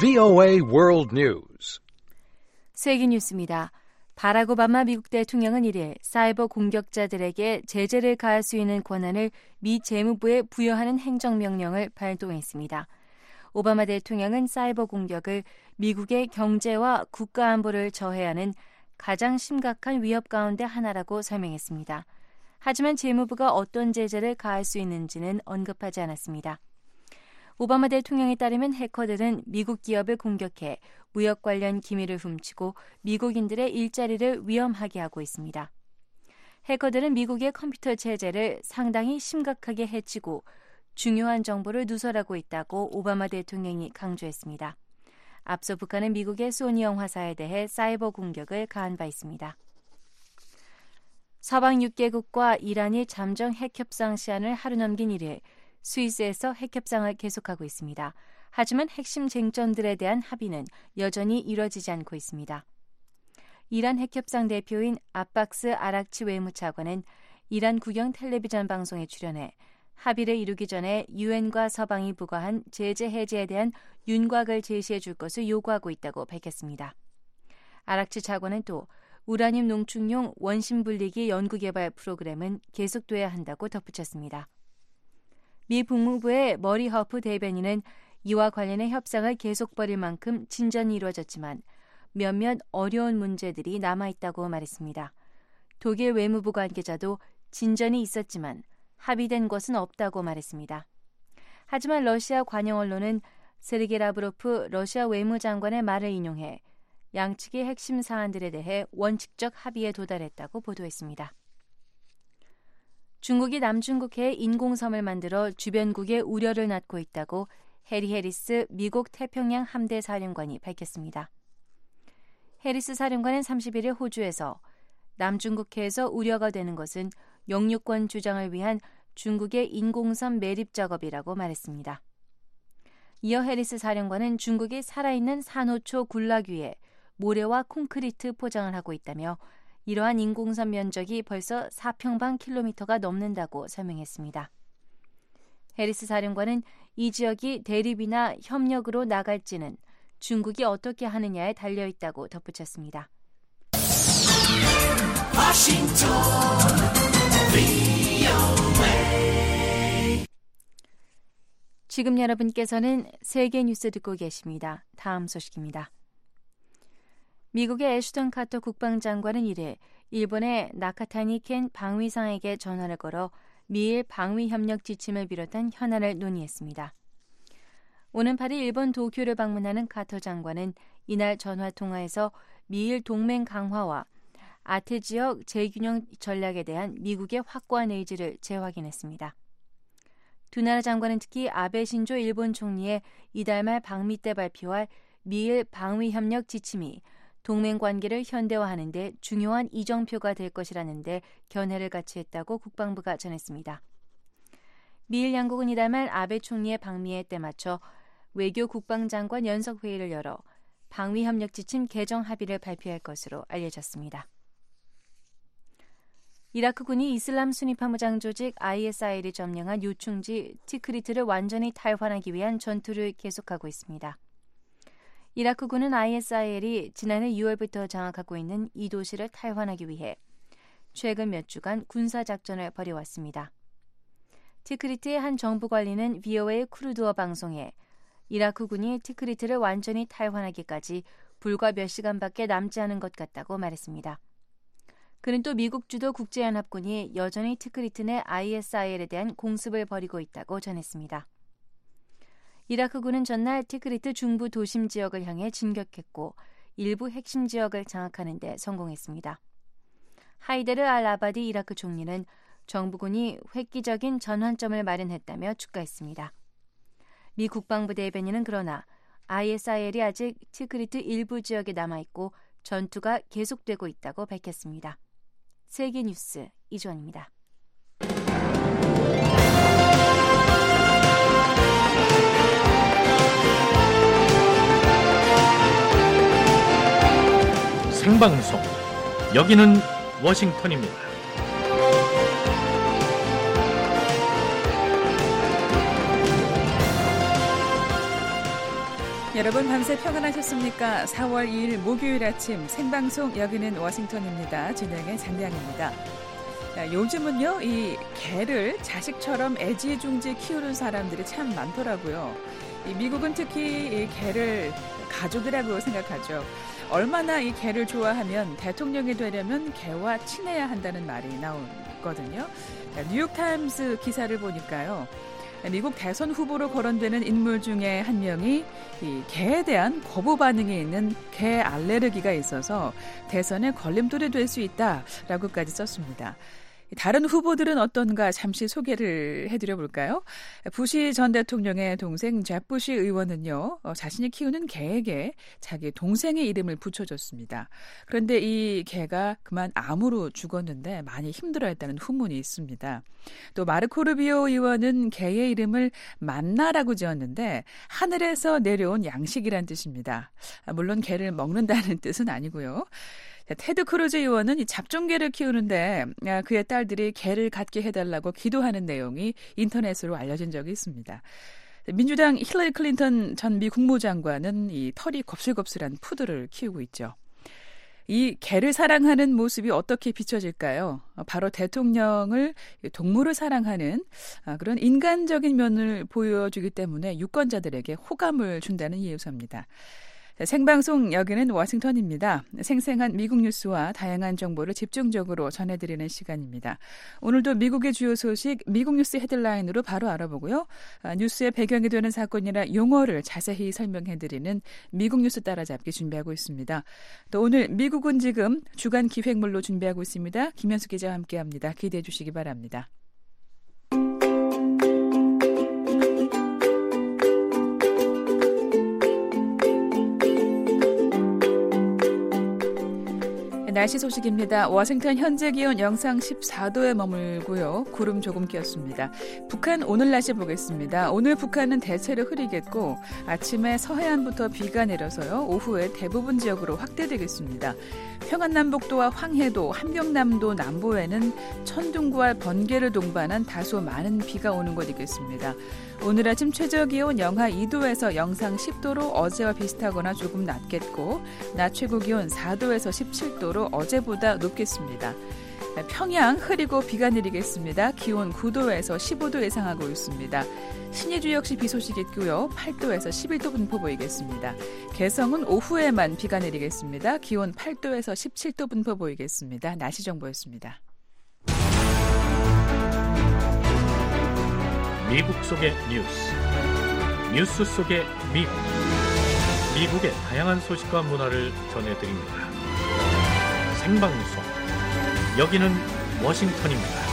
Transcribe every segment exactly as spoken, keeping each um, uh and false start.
브이오에이 World News. 세계 뉴스입니다. 바락 오바마 미국 대통령은 이일 사이버 공격자들에게 제재를 가할 수 있는 권한을 미 재무부에 부여하는 행정명령을 발동했습니다. 오바마 대통령은 사이버 공격을 미국의 경제와 국가안보를 저해하는 가장 심각한 위협 가운데 하나라고 설명했습니다. 하지만 재무부가 어떤 제재를 가할 수 있는지는 언급하지 않았습니다. 오바마 대통령에 따르면 해커들은 미국 기업을 공격해 무역 관련 기밀을 훔치고 미국인들의 일자리를 위험하게 하고 있습니다. 해커들은 미국의 컴퓨터 체제를 상당히 심각하게 해치고 중요한 정보를 누설하고 있다고 오바마 대통령이 강조했습니다. 앞서 북한은 미국의 소니 영화사에 대해 사이버 공격을 가한 바 있습니다. 서방 육 개국과 이란이 잠정 핵협상 시한을 하루 넘긴 이일 스위스에서 핵협상을 계속하고 있습니다. 하지만 핵심 쟁점들에 대한 합의는 여전히 이뤄지지 않고 있습니다. 이란 핵협상 대표인 아박스 아락치 외무차관은 이란 국영 텔레비전 방송에 출연해 합의를 이루기 전에 유엔과 서방이 부과한 제재 해제에 대한 윤곽을 제시해 줄 것을 요구하고 있다고 밝혔습니다. 아락치 차관은 또 우라늄 농축용 원심 분리기 연구개발 프로그램은 계속돼야 한다고 덧붙였습니다. 미 국무부의 머리 허프 대변인은 이와 관련해 협상을 계속 벌일 만큼 진전이 이루어졌지만 몇몇 어려운 문제들이 남아있다고 말했습니다. 독일 외무부 관계자도 진전이 있었지만 합의된 것은 없다고 말했습니다. 하지만 러시아 관영 언론은 세르게 라브로프 러시아 외무장관의 말을 인용해 양측의 핵심 사안들에 대해 원칙적 합의에 도달했다고 보도했습니다. 중국이 남중국해에 인공섬을 만들어 주변국의 우려를 낳고 있다고 해리 해리스 미국 태평양 함대 사령관이 밝혔습니다. 해리스 사령관은 삼십일일 호주에서 남중국해에서 우려가 되는 것은 영유권 주장을 위한 중국의 인공섬 매립 작업이라고 말했습니다. 이어 해리스 사령관은 중국이 살아있는 산호초 군락 위에 모래와 콘크리트 포장을 하고 있다며 이러한 인공섬 면적이 벌써 사 평방킬로미터가 넘는다고 설명했습니다. 해리스 사령관은 이 지역이 대립이나 협력으로 나갈지는 중국이 어떻게 하느냐에 달려있다고 덧붙였습니다. 워싱턴 브이오에이 지금 여러분께서는 세계 뉴스 듣고 계십니다. 다음 소식입니다. 미국의 애슈턴 카터 국방장관은 이일 일본의 나카타니 켄 방위상에게 전화를 걸어 미일 방위협력 지침을 비롯한 현안을 논의했습니다. 오는 팔일 일본 도쿄를 방문하는 카터 장관은 이날 전화통화에서 미일 동맹 강화와 아태 지역 재균형 전략에 대한 미국의 확고한 의지를 재확인했습니다. 두 나라 장관은 특히 아베 신조 일본 총리의 이달 말 방미 때 발표할 미일 방위협력 지침이 동맹 관계를 현대화하는 데 중요한 이정표가 될 것이라는 데 견해를 같이 했다고 국방부가 전했습니다. 미일 양국은 이달 말 아베 총리의 방미에 때 맞춰 외교 국방장관 연석회의를 열어 방위협력 지침 개정 합의를 발표할 것으로 알려졌습니다. 이라크군이 이슬람 순위파 무장 조직 아이에스아이엘이 점령한 요충지 티크리트를 완전히 탈환하기 위한 전투를 계속하고 있습니다. 이라크군은 아이에스아이엘이 지난해 유월부터 장악하고 있는 이 도시를 탈환하기 위해 최근 몇 주간 군사작전을 벌여왔습니다. 티크리트의 한 정부 관리는 브이오에이 쿠르드어 방송에 이라크군이 티크리트를 완전히 탈환하기까지 불과 몇 시간밖에 남지 않은 것 같다고 말했습니다. 그는 또 미국 주도 국제연합군이 여전히 티크리트 내 아이에스아이엘에 대한 공습을 벌이고 있다고 전했습니다. 이라크군은 전날 티크리트 중부 도심 지역을 향해 진격했고 일부 핵심 지역을 장악하는 데 성공했습니다. 하이데르 알 아바디 이라크 총리는 정부군이 획기적인 전환점을 마련했다며 축하했습니다. 미 국방부 대변인은 그러나 아이에스아이엘이 아직 티크리트 일부 지역에 남아있고 전투가 계속되고 있다고 밝혔습니다. 세계 뉴스 이주원입니다. 생방송 여기는 워싱턴입니다. 여러분 밤새 평안하셨습니까? 사월 이일 목요일 아침 생방송 여기는 워싱턴입니다. 진행의 장대양입니다. 요즘은요, 이 개를 자식처럼 애지중지 키우는 사람들이 참 많더라고요. 이 미국은 특히 이 개를 가족이라고 생각하죠. 얼마나 이 개를 좋아하면 대통령이 되려면 개와 친해야 한다는 말이 나오거든요. 뉴욕타임스 기사를 보니까요. 미국 대선 후보로 거론되는 인물 중에 한 명이 이 개에 대한 거부 반응이 있는 개 알레르기가 있어서 대선에 걸림돌이 될 수 있다라고까지 썼습니다. 다른 후보들은 어떤가 잠시 소개를 해드려 볼까요? 부시 전 대통령의 동생 잽 부시 의원은요, 어, 자신이 키우는 개에게 자기 동생의 이름을 붙여줬습니다. 그런데 이 개가 그만 암으로 죽었는데 많이 힘들어했다는 후문이 있습니다. 또 마르코 루비오 의원은 개의 이름을 만나라고 지었는데 하늘에서 내려온 양식이란 뜻입니다. 물론 개를 먹는다는 뜻은 아니고요. 테드 크루즈 의원은 이 잡종개를 키우는데 그의 딸들이 개를 갖게 해달라고 기도하는 내용이 인터넷으로 알려진 적이 있습니다. 민주당 힐러리 클린턴 전 미 국무장관은 이 털이 겁슬겁슬한 푸드를 키우고 있죠. 이 개를 사랑하는 모습이 어떻게 비춰질까요? 바로 대통령을 동물을 사랑하는 그런 인간적인 면을 보여주기 때문에 유권자들에게 호감을 준다는 이유서입니다. 생방송 여기는 워싱턴입니다. 생생한 미국 뉴스와 다양한 정보를 집중적으로 전해드리는 시간입니다. 오늘도 미국의 주요 소식, 미국 뉴스 헤드라인으로 바로 알아보고요. 뉴스의 배경이 되는 사건이나 용어를 자세히 설명해드리는 미국 뉴스 따라잡기 준비하고 있습니다. 또 오늘 미국은 지금 주간 기획물로 준비하고 있습니다. 김현수 기자와 함께합니다. 기대해 주시기 바랍니다. 날씨 소식입니다. 워싱턴 현재 기온 영상 십사 도에 머물고요. 구름 조금 끼었습니다. 북한 오늘 날씨 보겠습니다. 오늘 북한은 대체로 흐리겠고 아침에 서해안부터 비가 내려서요. 오후에 대부분 지역으로 확대되겠습니다. 평안남북도와 황해도, 함경남도 남부에는 천둥과 번개를 동반한 다소 많은 비가 오는 곳 있겠습니다. 오늘 아침 최저 기온 영하 이 도에서 영상 십 도로 어제와 비슷하거나 조금 낮겠고 낮 최고 기온 사 도에서 십칠 도로 어제보다 높겠습니다. 평양 흐리고 비가 내리겠습니다. 기온 구 도에서 십오 도 예상하고 있습니다. 신의주 역시 비 소식 있고요. 팔 도에서 십일 도 분포 보이겠습니다. 개성은 오후에만 비가 내리겠습니다. 기온 팔 도에서 십칠 도 분포 보이겠습니다. 날씨 정보였습니다. 미국 속의 뉴스, 뉴스 속의 미국, 미국의 다양한 소식과 문화를 전해드립니다. 생방송, 여기는 워싱턴입니다.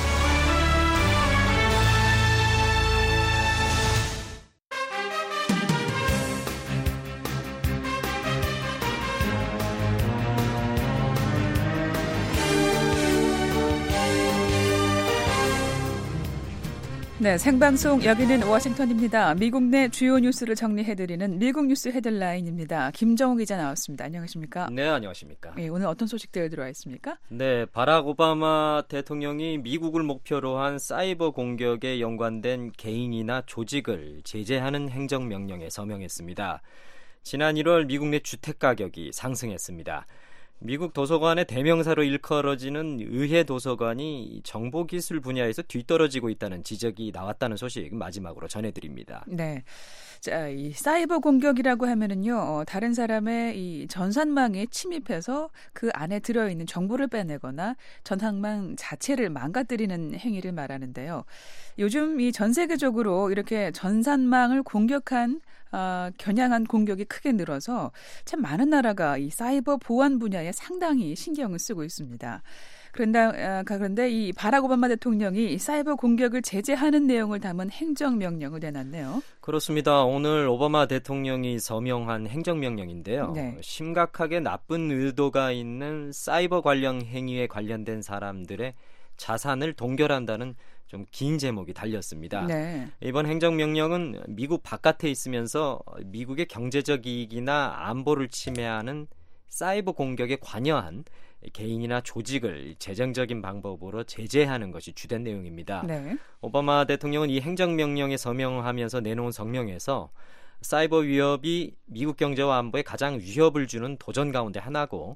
네, 생방송 여기는 워싱턴입니다. 미국 내 주요 뉴스를 정리해드리는 미국 뉴스 헤드라인입니다. 김정우 기자 나왔습니다. 안녕하십니까? 네, 안녕하십니까? 네, 오늘 어떤 소식들 들어와 있습니까? 네, 바락 오바마 대통령이 미국을 목표로 한 사이버 공격에 연관된 개인이나 조직을 제재하는 행정명령에 서명했습니다. 지난 일월 미국 내 주택 가격이 상승했습니다. 미국 도서관의 대명사로 일컬어지는 의회 도서관이 정보기술 분야에서 뒤떨어지고 있다는 지적이 나왔다는 소식 마지막으로 전해드립니다. 네, 자, 이 사이버 공격이라고 하면은요, 어, 다른 사람의 이 전산망에 침입해서 그 안에 들어있는 정보를 빼내거나 전산망 자체를 망가뜨리는 행위를 말하는데요. 요즘 이 전 세계적으로 이렇게 전산망을 공격한 어, 겨냥한 공격이 크게 늘어서 참 많은 나라가 이 사이버 보안 분야에 상당히 신경을 쓰고 있습니다. 그런데, 그런데 이 바락 오바마 대통령이 사이버 공격을 제재하는 내용을 담은 행정명령을 내놨네요. 그렇습니다. 오늘 오바마 대통령이 서명한 행정명령인데요. 네. 심각하게 나쁜 의도가 있는 사이버 관련 행위에 관련된 사람들의 자산을 동결한다는 좀 긴 제목이 달렸습니다. 네. 이번 행정명령은 미국 바깥에 있으면서 미국의 경제적 이익이나 안보를 침해하는 사이버 공격에 관여한 개인이나 조직을 재정적인 방법으로 제재하는 것이 주된 내용입니다. 네. 오바마 대통령은 이 행정명령에 서명하면서 내놓은 성명에서 사이버 위협이 미국 경제와 안보에 가장 위협을 주는 도전 가운데 하나고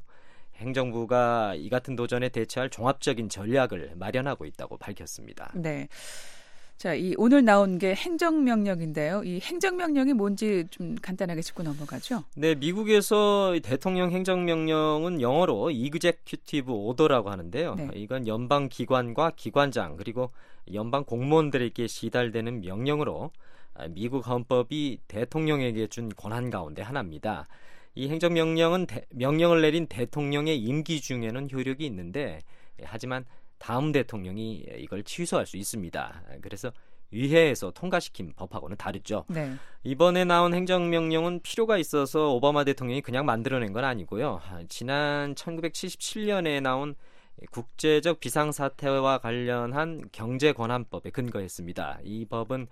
행정부가 이 같은 도전에 대처할 종합적인 전략을 마련하고 있다고 밝혔습니다. 네. 자, 이 오늘 나온 게 행정명령인데요. 이 행정명령이 뭔지 좀 간단하게 짚고 넘어가죠. 네, 미국에서 대통령 행정명령은 영어로 Executive Order라고 하는데요. 네. 이건 연방 기관과 기관장 그리고 연방 공무원들에게 시달되는 명령으로 미국 헌법이 대통령에게 준 권한 가운데 하나입니다. 이 행정명령은 대, 명령을 내린 대통령의 임기 중에는 효력이 있는데 하지만 다음 대통령이 이걸 취소할 수 있습니다. 그래서 의회에서 통과시킨 법하고는 다르죠. 네. 이번에 나온 행정명령은 필요가 있어서 오바마 대통령이 그냥 만들어낸 건 아니고요. 지난 천구백칠십칠 년에 나온 국제적 비상사태와 관련한 경제권한법에 근거했습니다. 이 법은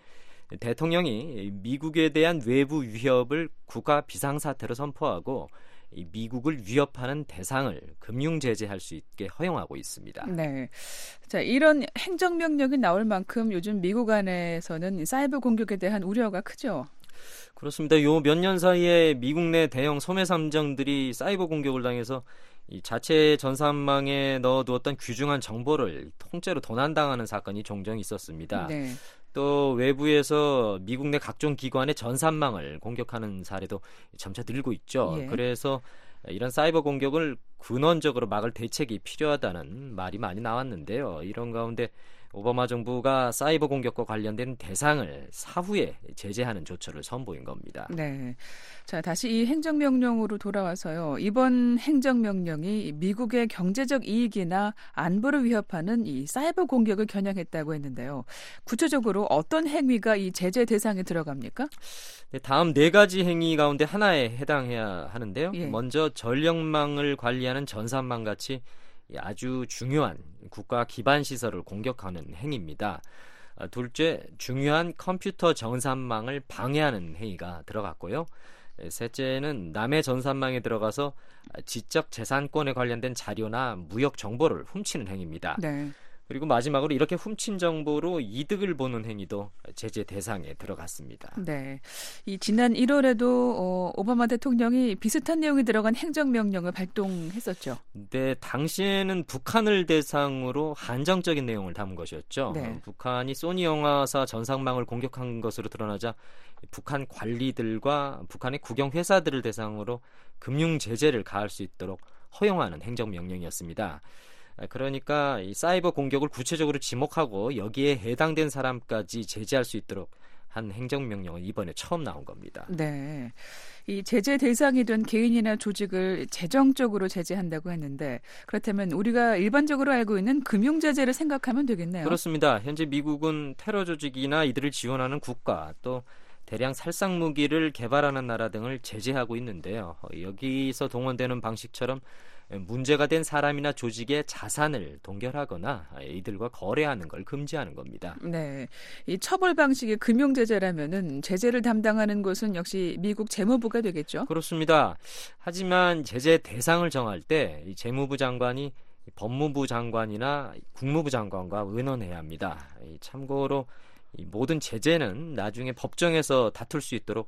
대통령이 미국에 대한 외부 위협을 국가 비상사태로 선포하고 미국을 위협하는 대상을 금융 제재할 수 있게 허용하고 있습니다. 네. 자, 이런 행정명령이 나올 만큼 요즘 미국 안에서는 사이버 공격에 대한 우려가 크죠. 그렇습니다. 요 몇 년 사이에 미국 내 대형 소매 삼정들이 사이버 공격을 당해서 이 자체 전산망에 넣어두었던 귀중한 정보를 통째로 도난당하는 사건이 종종 있었습니다. 네. 또 외부에서 미국 내 각종 기관의 전산망을 공격하는 사례도 점차 늘고 있죠. 예. 그래서 이런 사이버 공격을 근원적으로 막을 대책이 필요하다는 말이 많이 나왔는데요. 이런 가운데 오바마 정부가 사이버 공격과 관련된 대상을 사후에 제재하는 조처를 선보인 겁니다. 네. 자, 다시 이 행정명령으로 돌아와서요. 이번 행정명령이 미국의 경제적 이익이나 안보를 위협하는 이 사이버 공격을 겨냥했다고 했는데요. 구체적으로 어떤 행위가 이 제재 대상에 들어갑니까? 네, 다음 네 가지 행위 가운데 하나에 해당해야 하는데요. 예. 먼저 전력망을 관리하는 전산망 같이 아주 중요한 국가 기반 시설을 공격하는 행위입니다. 둘째, 중요한 컴퓨터 전산망을 방해하는 행위가 들어갔고요. 셋째는 남의 전산망에 들어가서 지적 재산권에 관련된 자료나 무역 정보를 훔치는 행위입니다. 네. 그리고 마지막으로 이렇게 훔친 정보로 이득을 보는 행위도 제재 대상에 들어갔습니다. 네. 이 지난 일월에도 어, 오바마 대통령이 비슷한 내용이 들어간 행정명령을 발동했었죠. 네, 당시에는 북한을 대상으로 한정적인 내용을 담은 것이었죠. 네. 북한이 소니 영화사 전산망을 공격한 것으로 드러나자 북한 관리들과 북한의 국영 회사들을 대상으로 금융 제재를 가할 수 있도록 허용하는 행정명령이었습니다. 그러니까 이 사이버 공격을 구체적으로 지목하고 여기에 해당된 사람까지 제재할 수 있도록 한 행정명령은 이번에 처음 나온 겁니다. 네. 이 제재 대상이 된 개인이나 조직을 재정적으로 제재한다고 했는데 그렇다면 우리가 일반적으로 알고 있는 금융 제재를 생각하면 되겠네요. 그렇습니다. 현재 미국은 테러 조직이나 이들을 지원하는 국가 또 대량 살상 무기를 개발하는 나라 등을 제재하고 있는데요. 여기서 동원되는 방식처럼 문제가 된 사람이나 조직의 자산을 동결하거나 이들과 거래하는 걸 금지하는 겁니다. 네, 이 처벌 방식이 금융 제재라면은 제재를 담당하는 곳은 역시 미국 재무부가 되겠죠. 그렇습니다. 하지만 제재 대상을 정할 때 이 재무부 장관이 법무부 장관이나 국무부 장관과 의논해야 합니다. 참고로 이 모든 제재는 나중에 법정에서 다툴 수 있도록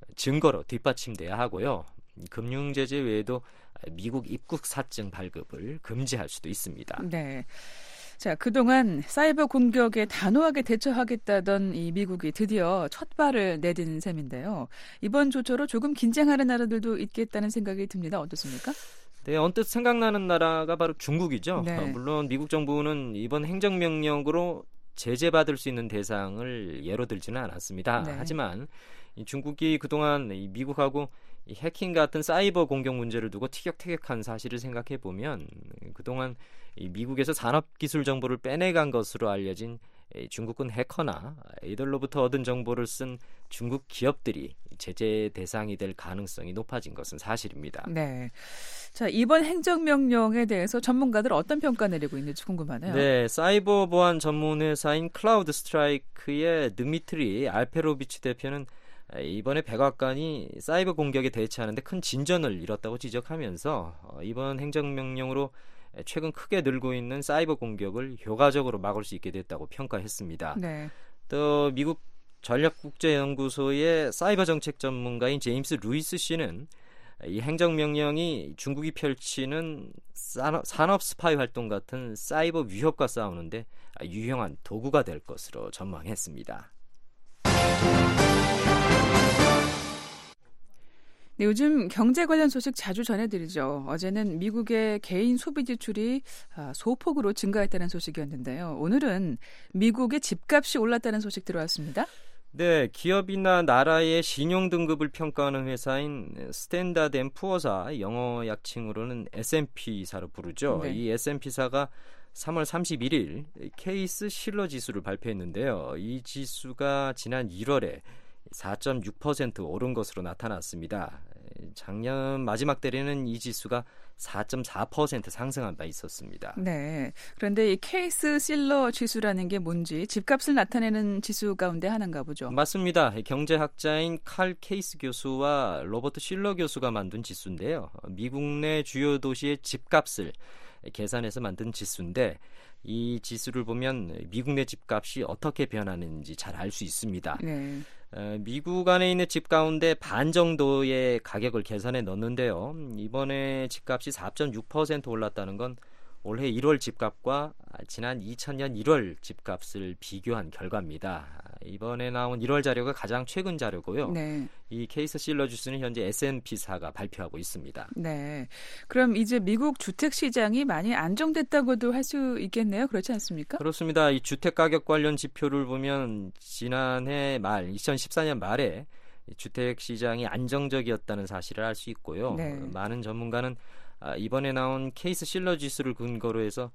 증거로 뒷받침돼야 하고요. 금융 제재 외에도 미국 입국 사증 발급을 금지할 수도 있습니다. 네. 자, 그동안 사이버 공격에 단호하게 대처하겠다던 이 미국이 드디어 첫 발을 내딘 셈인데요. 이번 조처로 조금 긴장하는 나라들도 있겠다는 생각이 듭니다. 어떻습니까? 네, 언뜻 생각나는 나라가 바로 중국이죠. 네. 어, 물론 미국 정부는 이번 행정명령으로 제재받을 수 있는 대상을 예로 들지는 않았습니다. 네. 하지만 이 중국이 그동안 이 미국하고 이 해킹 같은 사이버 공격 문제를 두고 티격태격한 사실을 생각해 보면 그동안 이 미국에서 산업기술 정보를 빼내간 것으로 알려진 중국군 해커나 이들로부터 얻은 정보를 쓴 중국 기업들이 제재 대상이 될 가능성이 높아진 것은 사실입니다. 네. 자, 이번 행정명령에 대해서 전문가들 어떤 평가 내리고 있는지 궁금하네요. 네, 사이버 보안 전문 회사인 클라우드 스트라이크의 드미트리 알페로비치 대표는 이번에 백악관이 사이버 공격에 대처하는데 큰 진전을 이뤘다고 지적하면서 이번 행정명령으로 최근 크게 늘고 있는 사이버 공격을 효과적으로 막을 수 있게 됐다고 평가했습니다. 네. 또 미국 전략국제연구소의 사이버 정책 전문가인 제임스 루이스 씨는 이 행정명령이 중국이 펼치는 산업, 산업 스파이 활동 같은 사이버 위협과 싸우는데 유용한 도구가 될 것으로 전망했습니다. 네, 요즘 경제 관련 소식 자주 전해드리죠. 어제는 미국의 개인 소비 지출이 소폭으로 증가했다는 소식이었는데요. 오늘은 미국의 집값이 올랐다는 소식 들어왔습니다. 네, 기업이나 나라의 신용 등급을 평가하는 회사인 스탠다드 앤 푸어사, 영어 약칭으로는 에스 앤 피사로 부르죠. 네. 이 에스 앤 피사가 삼월 삼십일일 케이스 실러 지수를 발표했는데요. 이 지수가 지난 일월에 사 점 육 퍼센트 오른 것으로 나타났습니다. 작년 마지막 달에는 이 지수가 사 점 사 퍼센트 상승한 바 있었습니다. 네. 그런데 이 케이스 실러 지수라는 게 뭔지 집값을 나타내는 지수 가운데 하나인가 보죠. 맞습니다. 경제학자인 칼 케이스 교수와 로버트 실러 교수가 만든 지수인데요. 미국 내 주요 도시의 집값을 계산해서 만든 지수인데 이 지수를 보면 미국 내 집값이 어떻게 변하는지 잘 알 수 있습니다. 네. 미국 안에 있는 집 가운데 반 정도의 가격을 계산해 넣는데요. 이번에 집값이 사 점 육 퍼센트 올랐다는 건 올해 일월 집값과 지난 이천년 일월 집값을 비교한 결과입니다. 이번에 나온 일월 자료가 가장 최근 자료고요. 네. 이 케이스 실러 지수는 현재 에스 앤 피사가 발표하고 있습니다. 네. 그럼 이제 미국 주택 시장이 많이 안정됐다고도 할 수 있겠네요. 그렇지 않습니까? 그렇습니다. 이 주택 가격 관련 지표를 보면 지난해 말 이천십사년 말에 주택 시장이 안정적이었다는 사실을 알 수 있고요. 네. 많은 전문가는 이번에 나온 케이스 실러 지수를 근거로 해서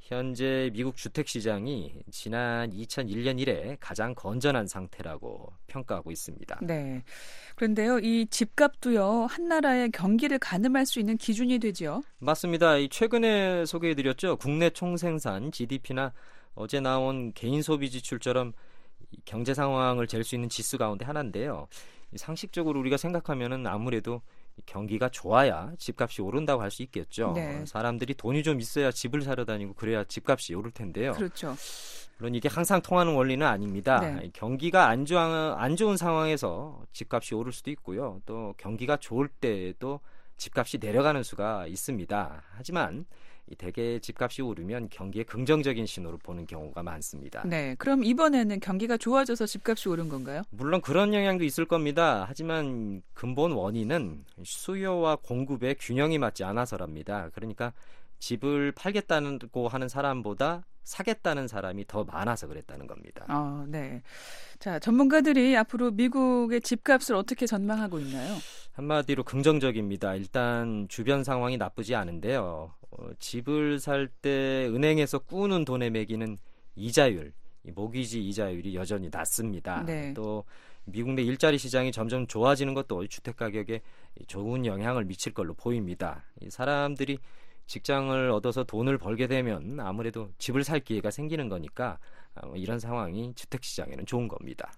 현재 미국 주택 시장이 지난 이천일년 이래 가장 건전한 상태라고 평가하고 있습니다. 네. 그런데요, 이 집값도요, 한 나라의 경기를 가늠할 수 있는 기준이 되죠? 맞습니다. 이 최근에 소개해드렸죠. 국내 총생산 지디피나 어제 나온 개인 소비 지출처럼 경제 상황을 잴 수 있는 지수 가운데 하나인데요. 상식적으로 우리가 생각하면은 아무래도 경기가 좋아야 집값이 오른다고 할 수 있겠죠. 네. 사람들이 돈이 좀 있어야 집을 사러 다니고 그래야 집값이 오를 텐데요. 그렇죠. 물론 이게 항상 통하는 원리는 아닙니다. 네. 경기가 안, 좋아, 안 좋은 상황에서 집값이 오를 수도 있고요. 또 경기가 좋을 때에도 집값이 내려가는 수가 있습니다. 하지만 대개 집값이 오르면 경기에 긍정적인 신호를 보는 경우가 많습니다. 네, 그럼 이번에는 경기가 좋아져서 집값이 오른 건가요? 물론 그런 영향도 있을 겁니다. 하지만 근본 원인은 수요와 공급의 균형이 맞지 않아서랍니다. 그러니까 집을 팔겠다고 하는 사람보다 사겠다는 사람이 더 많아서 그랬다는 겁니다. 아, 네. 자, 전문가들이 앞으로 미국의 집값을 어떻게 전망하고 있나요? 한마디로 긍정적입니다. 일단 주변 상황이 나쁘지 않은데요. 어, 집을 살 때 은행에서 꾸는 돈에 매기는 이자율, 이 모기지 이자율이 여전히 낮습니다. 네. 또 미국 내 일자리 시장이 점점 좋아지는 것도 주택 가격에 좋은 영향을 미칠 걸로 보입니다. 이 사람들이 직장을 얻어서 돈을 벌게 되면 아무래도 집을 살 기회가 생기는 거니까 이런 상황이 주택 시장에는 좋은 겁니다.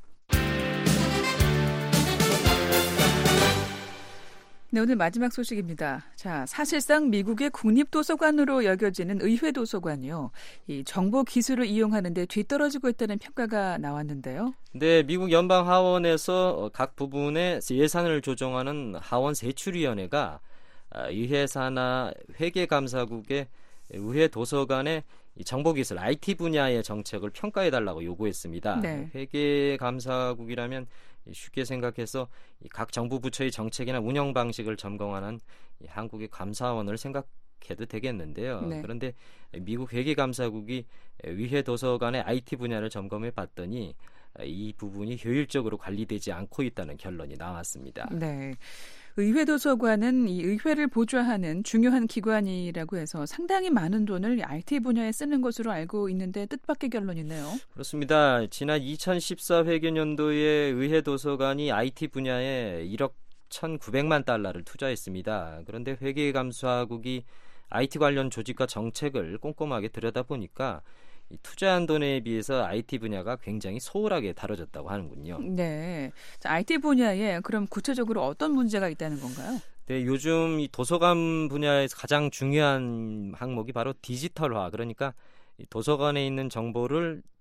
네, 오늘 마지막 소식입니다. 자, 사실상 미국의 국립도서관으로 여겨지는 의회도서관이요. 이 정보 기술을 이용하는 데 뒤떨어지고 있다는 평가가 나왔는데요. 네, 미국 연방 하원에서 각 부분의 예산을 조정하는 하원 세출위원회가 의회 산하 회계감사국의 의회 도서관의 정보기술 아이티 분야의 정책을 평가해달라고 요구했습니다. 네. 회계감사국이라면 쉽게 생각해서 각 정부 부처의 정책이나 운영 방식을 점검하는 한국의 감사원을 생각해도 되겠는데요. 네. 그런데 미국 회계감사국이 의회 도서관의 아이티 분야를 점검해 봤더니 이 부분이 효율적으로 관리되지 않고 있다는 결론이 나왔습니다. 네. 의회도서관은 이 의회를 보좌하는 중요한 기관이라고 해서 상당히 많은 돈을 아이티 분야에 쓰는 것으로 알고 있는데 뜻밖의 결론이네요. 그렇습니다. 지난 이천십사 회계년도에 의회도서관이 아이티 분야에 일억 천구백만 달러를 투자했습니다. 그런데 회계감사국이 아이티 관련 조직과 정책을 꼼꼼하게 들여다보니까 이 투자한 돈에 비해서 아이티 분야가 굉장히 소홀하게 다뤄졌다고 하는군요. 네, 자, 아이티 분야에 그럼 구체적으로 어떤 문제가 있다는 건가요? 네, 요즘 이 도서관 분야에서 가장 중요한 항목이 바로 디지털화. 그러니까 이 도서관에 있는 정보를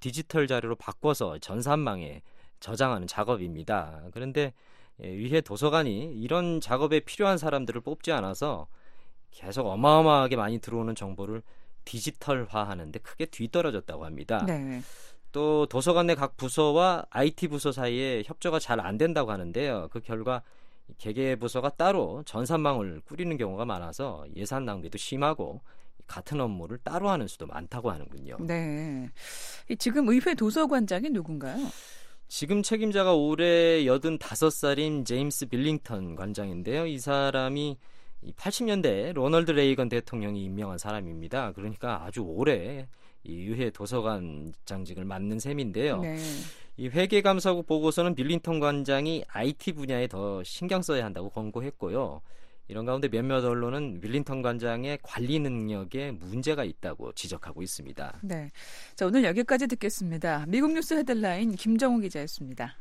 디지털 자료로 바꿔서 전산망에 저장하는 작업입니다. 그런데 의회 도서관이 이런 작업에 필요한 사람들을 뽑지 않아서 계속 어마어마하게 많이 들어오는 정보를 디지털화하는데 크게 뒤떨어졌다고 합니다. 네. 또 도서관 내 각 부서와 아이티 부서 사이에 협조가 잘 안 된다고 하는데요. 그 결과 개개 부서가 따로 전산망을 꾸리는 경우가 많아서 예산 낭비도 심하고 같은 업무를 따로 하는 수도 많다고 하는군요. 네. 지금 의회 도서관장이 누군가요? 지금 책임자가 올해 여든다섯 살인 제임스 빌링턴 관장인데요. 이 사람이 팔십 년대에 로널드 레이건 대통령이 임명한 사람입니다. 그러니까 아주 오래 이 의회 도서관장직을 맡는 셈인데요. 네. 이 회계감사국 보고서는 빌링턴 관장이 아이티 분야에 더 신경 써야 한다고 권고했고요. 이런 가운데 몇몇 언론은 빌링턴 관장의 관리 능력에 문제가 있다고 지적하고 있습니다. 네, 자 오늘 여기까지 듣겠습니다. 미국 뉴스 헤드라인 김정우 기자였습니다.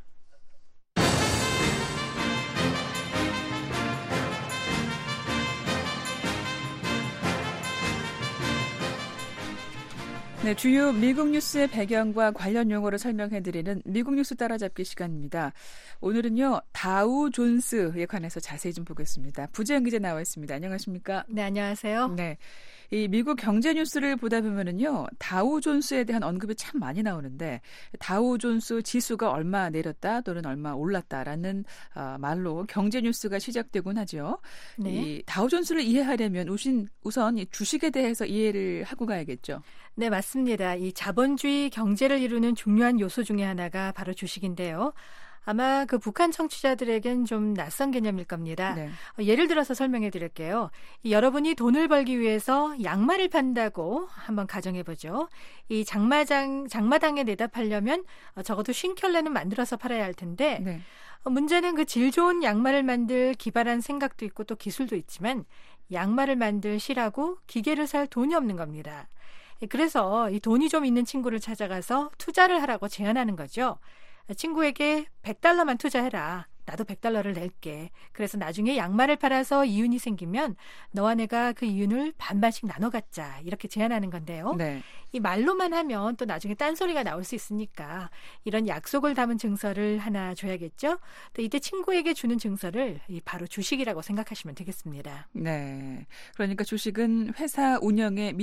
네, 주요 미국 뉴스의 배경과 관련 용어를 설명해드리는 미국 뉴스 따라잡기 시간입니다. 오늘은요, 다우 존스에 관해서 자세히 좀 보겠습니다. 부재영 기자 나와 있습니다. 안녕하십니까? 네, 안녕하세요. 네. 이 미국 경제 뉴스를 보다 보면은요, 다우 존스에 대한 언급이 참 많이 나오는데, 다우 존스 지수가 얼마 내렸다 또는 얼마 올랐다라는 어, 말로 경제 뉴스가 시작되곤 하죠. 네. 이 다우 존스를 이해하려면 우선, 우선 이 주식에 대해서 이해를 하고 가야겠죠. 네, 맞습니다. 이 자본주의 경제를 이루는 중요한 요소 중에 하나가 바로 주식인데요. 아마 그 북한 청취자들에겐 좀 낯선 개념일 겁니다. 네. 어, 예를 들어서 설명해 드릴게요. 이 여러분이 돈을 벌기 위해서 양말을 판다고 한번 가정해보죠. 이 장마장, 장마당에 내다 팔려면 어, 적어도 쉰 켤레는 만들어서 팔아야 할 텐데 네. 어, 문제는 그 질 좋은 양말을 만들 기발한 생각도 있고 또 기술도 있지만 양말을 만들 실하고 기계를 살 돈이 없는 겁니다. 그래서 이 돈이 좀 있는 친구를 찾아가서 투자를 하라고 제안하는 거죠. 친구에게 백 달러만 투자해라. 나도 백 달러를 낼게. 그래서 나중에 양말을 팔아서 이윤이 생기면 너와 내가 그 이윤을 반반씩 나눠 갖자. 이렇게 제안하는 건데요. 네. 이 말로만 하면 또 나중에 딴소리가 나올 수 있으니까 이런 약속을 담은 증서를 하나 줘야겠죠. 또 이때 친구에게 주는 증서를 바로 주식이라고 생각하시면 되겠습니다. 네. 그러니까 주식은 회사 운영의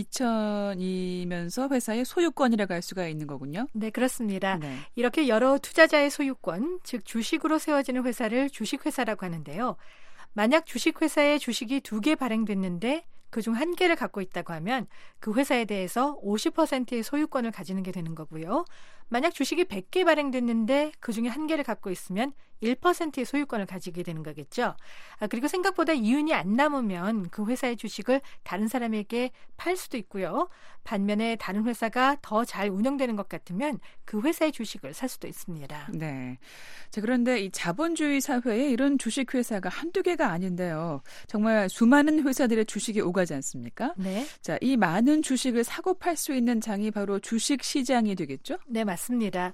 미천이면서 회사의 소유권이라고 할 수가 있는 거군요. 네, 그렇습니다. 네. 이렇게 여러 투자자의 소유권, 즉 주식으로 세워지는 회사를 주식회사라고 하는데요. 만약 주식회사에 주식이 두 개 발행됐는데 그중 한 개를 갖고 있다고 하면 그 회사에 대해서 오십 퍼센트의 소유권을 가지는 게 되는 거고요. 만약 주식이 백 개 발행됐는데 그중에 한 개를 갖고 있으면 일 퍼센트의 소유권을 가지게 되는 거겠죠. 아, 그리고 생각보다 이윤이 안 남으면 그 회사의 주식을 다른 사람에게 팔 수도 있고요. 반면에 다른 회사가 더 잘 운영되는 것 같으면 그 회사의 주식을 살 수도 있습니다. 네. 자, 그런데 이 자본주의 사회에 이런 주식회사가 한두 개가 아닌데요. 정말 수많은 회사들의 주식이 오가지 않습니까? 네. 자, 이 많은 주식을 사고 팔 수 있는 장이 바로 주식시장이 되겠죠? 네, 맞습니다.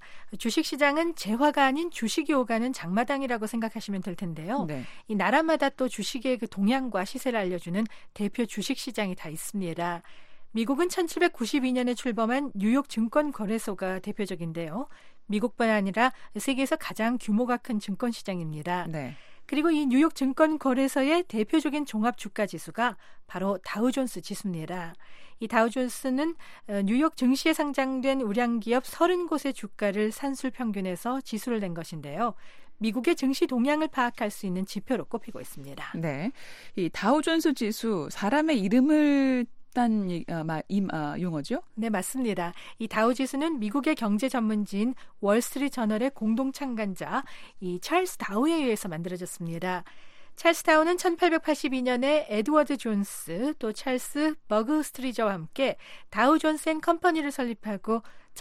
주식시장은 재화가 아닌 주식이 오가는 장마당이라고 생각하시면 될 텐데요. 네. 이 나라마다 또 주식의 그 동향과 시세를 알려주는 대표 주식시장이 다 있습니다. 미국은 천칠백구십이 년에 출범한 뉴욕 증권거래소가 대표적인데요. 미국뿐 아니라 세계에서 가장 규모가 큰 증권시장입니다. 네. 그리고 이 뉴욕 증권거래소의 대표적인 종합주가지수가 바로 다우존스 지수입니다. 이 다우존스는 뉴욕 증시에 상장된 우량기업 서른 곳의 주가를 산술평균해서 지수를 낸 것인데요. 미국의 증시 동향을 파악할 수 있는 지표로 꼽히고 있습니다. 네, 이 다우존스 지수, 사람의 이름을 딴 어, 임, 어, 용어죠? 네, 맞습니다. 이 다우지수는 미국의 경제 전문지인 월스트리트 저널의 공동 창간자 이 찰스 다우에 의해서 만들어졌습니다. 찰스 다우는 천팔백팔십이 년에 에드워드 존스 또 찰스 버그스트리저와 함께 다우 존스 앤 컴퍼니를 설립하고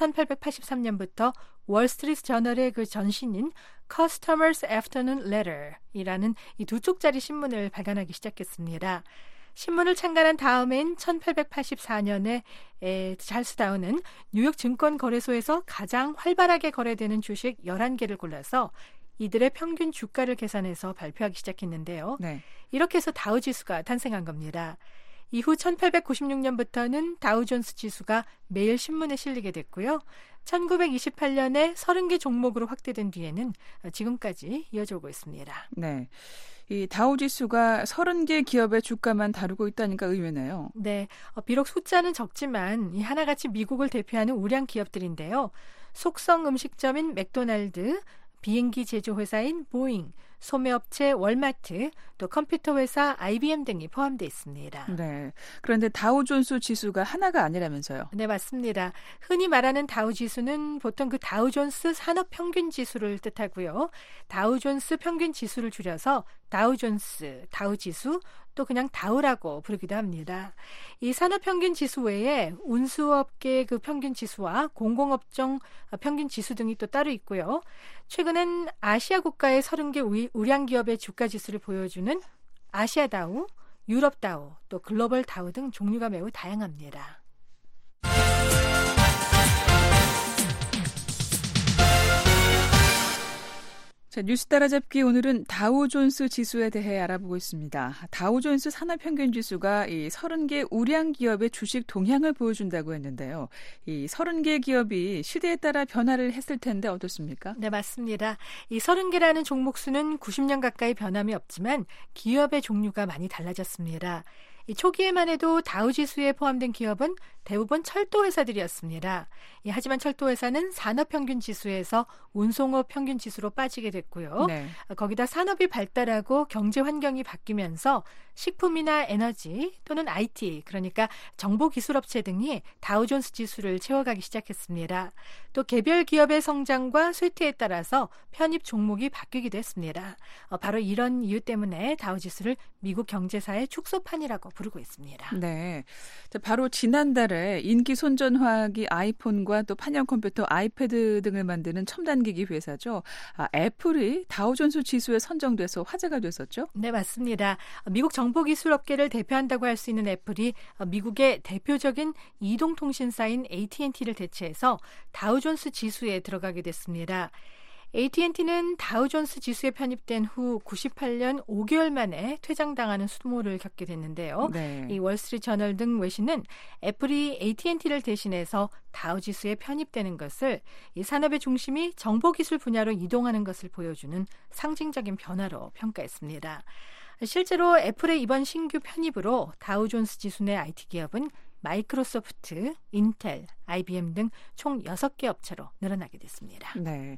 천팔백팔십삼 년부터 월스트리트 저널의 그 전신인 Customers Afternoon Letter이라는 이 두 쪽짜리 신문을 발간하기 시작했습니다. 신문을 창간한 다음엔 천팔백팔십사 년에 에, 찰스 다우는 뉴욕 증권거래소에서 가장 활발하게 거래되는 주식 열한 개를 골라서 이들의 평균 주가를 계산해서 발표하기 시작했는데요. 네. 이렇게 해서 다우지수가 탄생한 겁니다. 이후 천팔백구십육 년부터는 다우존스 지수가 매일 신문에 실리게 됐고요. 천구백이십팔 년에 서른 개 종목으로 확대된 뒤에는 지금까지 이어져 오고 있습니다. 네. 이 다우지수가 서른 개 기업의 주가만 다루고 있다니까 의외네요. 네. 어, 비록 숫자는 적지만 이 하나같이 미국을 대표하는 우량 기업들인데요. 속성 음식점인 맥도날드, 비행기 제조회사인 보잉, 소매업체 월마트, 또 컴퓨터 회사 아이비엠 등이 포함되어 있습니다. 네. 그런데 다우존스 지수가 하나가 아니라면서요? 네, 맞습니다. 흔히 말하는 다우지수는 보통 그 다우존스 산업평균지수를 뜻하고요. 다우존스 평균지수를 줄여서 다우존스, 다우지수, 또 그냥 다우라고 부르기도 합니다. 이 산업평균지수 외에 운수업계 그 평균지수와 공공업종 평균지수 등이 또 따로 있고요. 최근엔 아시아 국가의 서른 개 우량 기업의 주가 지수를 보여주는 아시아 다우, 유럽 다우, 또 글로벌 다우 등 종류가 매우 다양합니다. 자, 뉴스 따라잡기 오늘은 다우존스 지수에 대해 알아보고 있습니다. 다우존스 산업평균지수가 이 서른 개 우량 기업의 주식 동향을 보여준다고 했는데요. 이 서른 개 기업이 시대에 따라 변화를 했을 텐데 어떻습니까? 네, 맞습니다. 이 서른 개라는 종목 수는 구십 년 가까이 변함이 없지만 기업의 종류가 많이 달라졌습니다. 이 초기에만 해도 다우지수에 포함된 기업은 대부분 철도 회사들이었습니다. 예, 하지만 철도 회사는 산업평균지수에서 운송업 평균지수로 빠지게 됐고요. 네. 거기다 산업이 발달하고 경제 환경이 바뀌면서 식품이나 에너지 또는 아이티, 그러니까 정보기술업체 등이 다우존스 지수를 채워가기 시작했습니다. 또 개별 기업의 성장과 쇠퇴에 따라서 편입 종목이 바뀌기도 했습니다. 어, 바로 이런 이유 때문에 다우지수를 미국 경제사의 축소판이라고 부르고 있습니다. 네, 바로 지난달에 인기 손전화기 아이폰과 또 판형 컴퓨터 아이패드 등을 만드는 첨단기기 회사죠. 아, 애플이 다우존스 지수에 선정돼서 화제가 됐었죠? 네, 맞습니다. 미국 정보기술업계를 대표한다고 할 수 있는 애플이 미국의 대표적인 이동통신사인 에이티앤티를 대체해서 다우존스 지수에 들어가게 됐습니다. 에이티앤티는 다우존스 지수에 편입된 후 구십팔 년 오 개월 만에 퇴장당하는 수모를 겪게 됐는데요. 네. 이 월스트리트저널 등 외신은 애플이 에이티앤티를 대신해서 다우지수에 편입되는 것을 이 산업의 중심이 정보기술 분야로 이동하는 것을 보여주는 상징적인 변화로 평가했습니다. 실제로 애플의 이번 신규 편입으로 다우존스 지수 내 아이티 기업은 마이크로소프트, 인텔, 아이비엠 등 총 여섯 개 업체로 늘어나게 됐습니다. 네,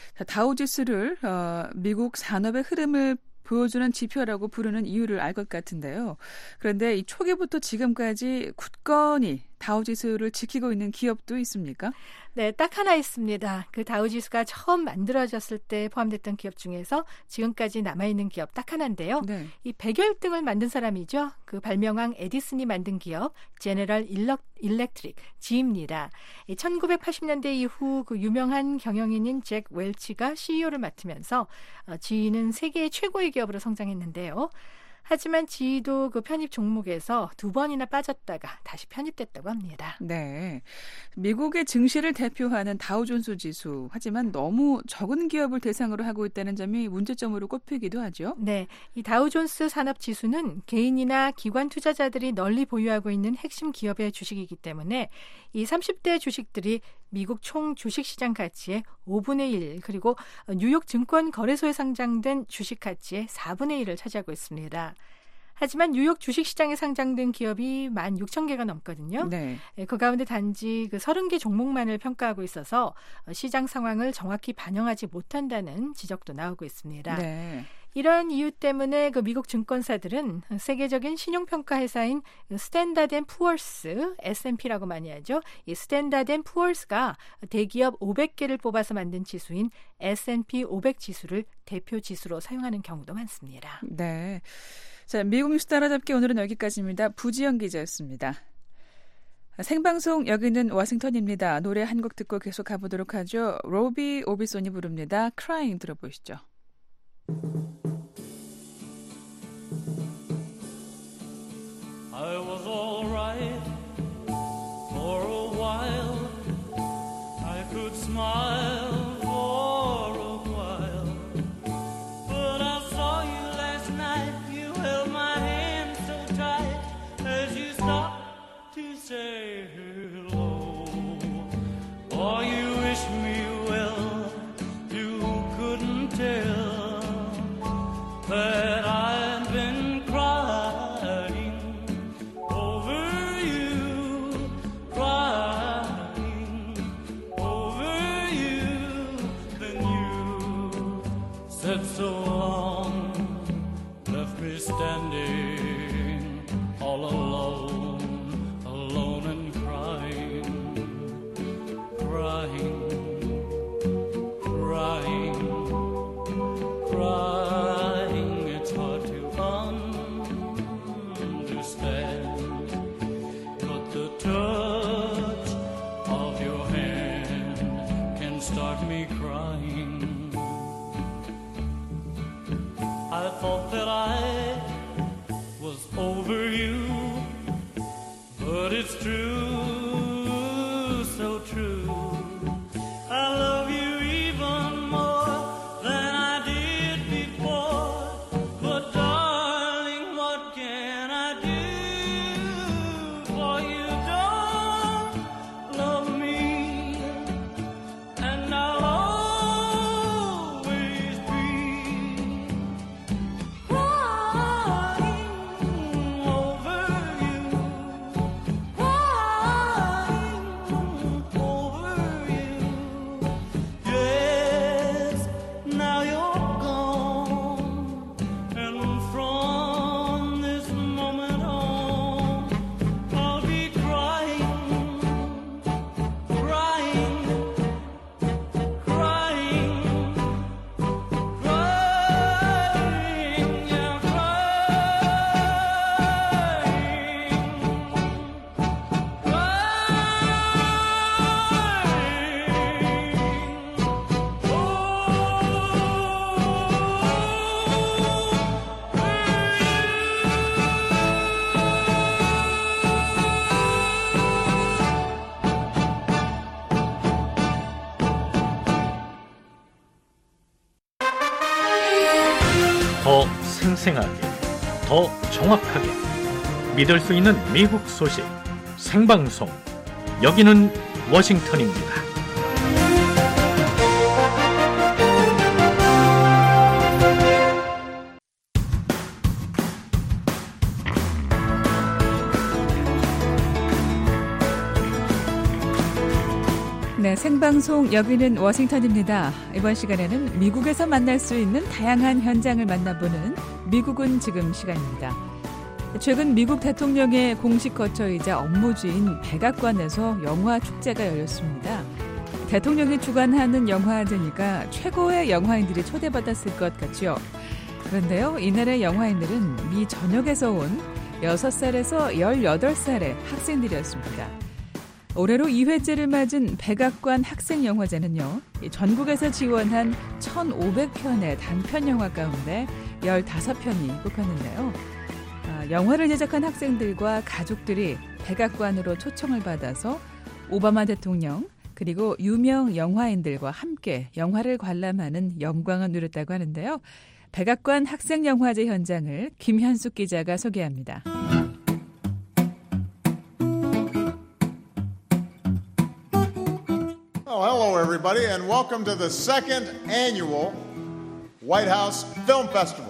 다우지수를 어, 미국 산업의 흐름을 보여주는 지표라고 부르는 이유를 알 것 같은데요. 그런데 이 초기부터 지금까지 굳건히 다우지수를 지키고 있는 기업도 있습니까? 네, 딱 하나 있습니다. 그 다우지수가 처음 만들어졌을 때 포함됐던 기업 중에서 지금까지 남아있는 기업 딱 하나인데요. 네. 이 백열등을 만든 사람이죠. 그 발명왕 에디슨이 만든 기업 제너럴 일러, 일렉트릭, 지입니다. 천구백팔십 년대 이후 그 유명한 경영인인 잭 웰치가 씨이오를 맡으면서 지는 세계의 최고의 기업으로 성장했는데요. 하지만 지도 그 편입 종목에서 두 번이나 빠졌다가 다시 편입됐다고 합니다. 네, 미국의 증시를 대표하는 다우존스 지수, 하지만 너무 적은 기업을 대상으로 하고 있다는 점이 문제점으로 꼽히기도 하죠. 네, 이 다우존스 산업지수는 개인이나 기관 투자자들이 널리 보유하고 있는 핵심 기업의 주식이기 때문에 이 삼십 대 주식들이 미국 총 주식시장 가치의 오분의 일, 그리고 뉴욕 증권거래소에 상장된 주식 가치의 사분의 일을 차지하고 있습니다. 하지만 뉴욕 주식시장에 상장된 기업이 만 육천 개가 넘거든요. 네. 그 가운데 단지 그 서른 개 종목만을 평가하고 있어서 시장 상황을 정확히 반영하지 못한다는 지적도 나오고 있습니다. 네. 이런 이유 때문에 그 미국 증권사들은 세계적인 신용평가 회사인 스탠다드 앤 푸어스, 에스 앤 피라고 많이 하죠. 이 스탠다드 앤 푸어스가 대기업 오백 개를 뽑아서 만든 지수인 에스 앤 피 오백 지수를 대표 지수로 사용하는 경우도 많습니다. 네. 자, 미국 뉴스 따라잡기 오늘은 여기까지입니다. 부지영 기자였습니다. 생방송 여기는 워싱턴입니다. 노래 한 곡 듣고 계속 가보도록 하죠. 로비 오비손이 부릅니다. Crying 들어보시죠. I was all right for a while. I could smile for a while. But I saw you last night. You held my hand so tight as you so long left me standing all alone, alone and crying, crying, crying, crying. It's hard to understand, but the touch of your hand can start me crying. I thought that I was over you, but it's true, so true. I love you even more than I did before, but darling, what can I do? For you don't love me, and I'll always be crying over you, crying over you. Yes, now you're gone, and from this moment on, I'll be crying, crying, crying, crying, yeah, 더 생생하게, 더 정확하게 믿을 수 있는 미국 소식 생방송. 여기는 워싱턴입니다. 네, 생방송 여기는 워싱턴입니다. 이번 시간에는 미국에서 만날 수 있는 다양한 현장을 만나보는 미국은 지금 시간입니다. 최근 미국 대통령의 공식 거처이자 업무지인 백악관에서 영화 축제가 열렸습니다. 대통령이 주관하는 영화제니까 최고의 영화인들이 초대받았을 것 같죠. 그런데요, 이날의 영화인들은 미 전역에서 온 여섯 살에서 열여덟 살의 학생들이었습니다. 올해로 이 회째를 맞은 백악관 학생영화제는요, 전국에서 지원한 천오백 편의 단편영화 가운데 열다섯 편이 뽑혔는데요. 아, 영화를 제작한 학생들과 가족들이 백악관으로 초청을 받아서 오바마 대통령 그리고 유명 영화인들과 함께 영화를 관람하는 영광을 누렸다고 하는데요. 백악관 학생영화제 현장을 김현숙 기자가 소개합니다. Oh, hello, everybody, and welcome to the second annual White House Film Festival.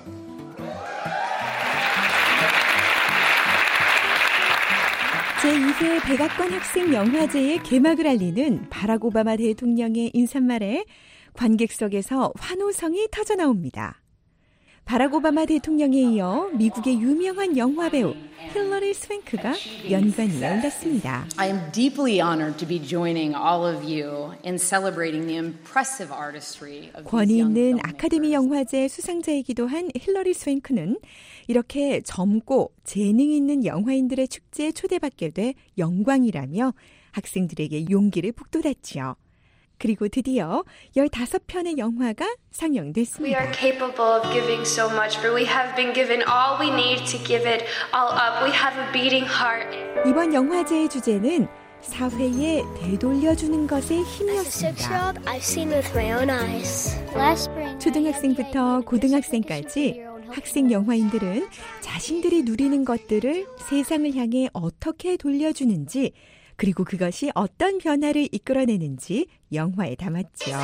제이 회 백악관 학생 영화제의 개막을 알리는 바락 오바마 대통령의 인사말에 관객석에서 환호성이 터져나옵니다. 바락 오바마 대통령에 이어 미국의 유명한 영화배우 힐러리 스웬크가 연관위에 올랐습니다. I am deeply honored to be joining all of you in celebrating the impressive artistry of these 권위 young 있는 filmmakers. 아카데미 영화제 수상자이기도 한 힐러리 스웬크는 이렇게 젊고 재능 있는 영화인들의 축제에 초대받게 돼 영광이라며 학생들에게 용기를 북돋았지요. 그리고 드디어 열다섯 편의 영화가 We 상영됐습니다. are capable of giving so much, for we have been given all we need to give it all up. We have a beating heart. 이번 영화제의 주제는 사회에 되돌려주는 것의 As a 힘이었습니다. six-year-old, I've seen with my own eyes. Last spring, 초등학생부터 고등학생까지 학생 영화인들은 자신들이 누리는 것들을 세상을 향해 어떻게 돌려주는지, 그리고 그것이 어떤 변화를 이끌어내는지 영화에 담았죠.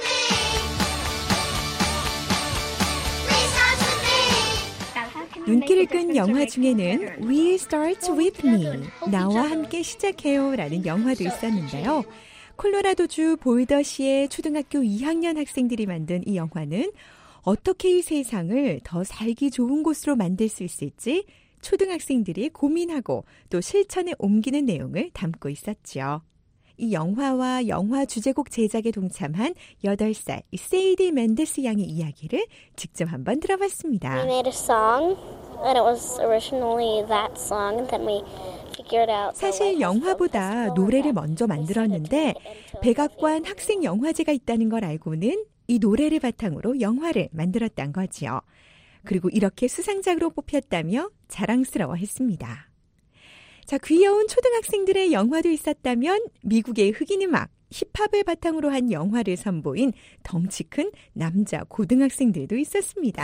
눈길을 끈 영화 중에는 We Start With Me, 나와 함께 시작해요 라는 영화도 있었는데요. 콜로라도주 보이더시의 초등학교 이 학년 학생들이 만든 이 영화는 어떻게 이 세상을 더 살기 좋은 곳으로 만들 수 있을지 초등학생들이 고민하고 또 실천에 옮기는 내용을 담고 있었죠. 이 영화와 영화 주제곡 제작에 동참한 여덟 살 세이디 멘데스 양의 이야기를 직접 한번 들어봤습니다. We made a song and it was originally that song and then we figured out 사실 영화보다 노래를 먼저 만들었는데 백악관 학생 영화제가 있다는 걸 알고는 이 노래를 바탕으로 영화를 만들었단 거지요. 그리고 이렇게 수상작으로 뽑혔다며 자랑스러워했습니다. 자, 귀여운 초등학생들의 영화도 있었다면 미국의 흑인 음악, 힙합을 바탕으로 한 영화를 선보인 덩치 큰 남자 고등학생들도 있었습니다.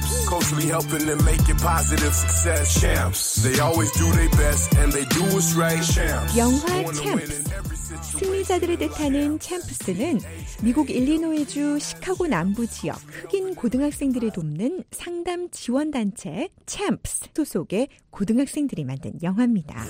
영화 챔프스. 승리자들을 뜻하는 챔프스는 미국 일리노이주 시카고 남부 지역 흑인 고등학생들을 돕는 상담 지원단체 챔프스 소속의 고등학생들이 만든 영화입니다.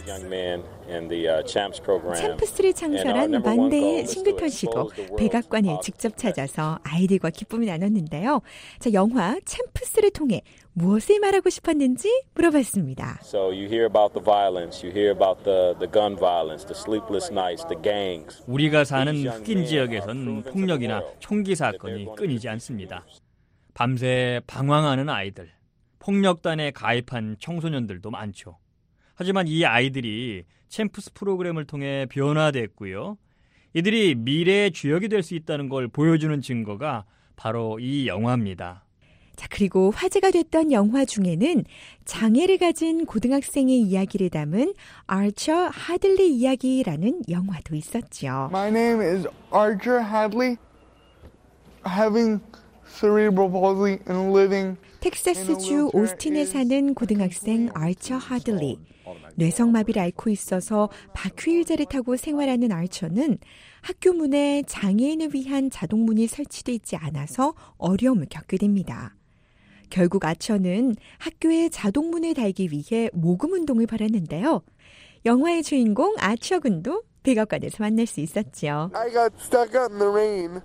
챔프스를 창설한 만데이 싱글턴 씨도 백악관을 직접 찾아서 아이들과 기쁨을 나눴는데요. 자, 영화 챔프스를 통해 무엇을 말하고 싶었는지 물어봤습니다. So you hear about the violence, you hear about the the gun violence, the sleepless nights, the gangs. 우리가 사는 흑인 지역에선 폭력이나 총기 사건이 끊이지 않습니다. 밤새 방황하는 아이들, 폭력단에 가입한 청소년들도 많죠. 하지만 이 아이들이 챔프스 프로그램을 통해 변화됐고요. 이들이 미래의 주역이 될 수 있다는 걸 보여주는 증거가 바로 이 영화입니다. 자, 그리고 화제가 됐던 영화 중에는 장애를 가진 고등학생의 이야기를 담은 아처 하들리 이야기라는 영화도 있었죠. My name is Archer Hadley. Having cerebral palsy and living 텍사스주 오스틴에 사는 고등학생 아처 하들리. 뇌성마비를 앓고 있어서 바퀴의자를 타고 생활하는 아처는 학교 문에 장애인을 위한 자동문이 설치되어 있지 않아서 어려움을 겪게 됩니다. 결국 아처는 학교에 자동문을 달기 위해 모금운동을 벌였는데요. 영화의 주인공 아처 군도 백악관에서 만날 수 있었죠. I got stuck out in the rain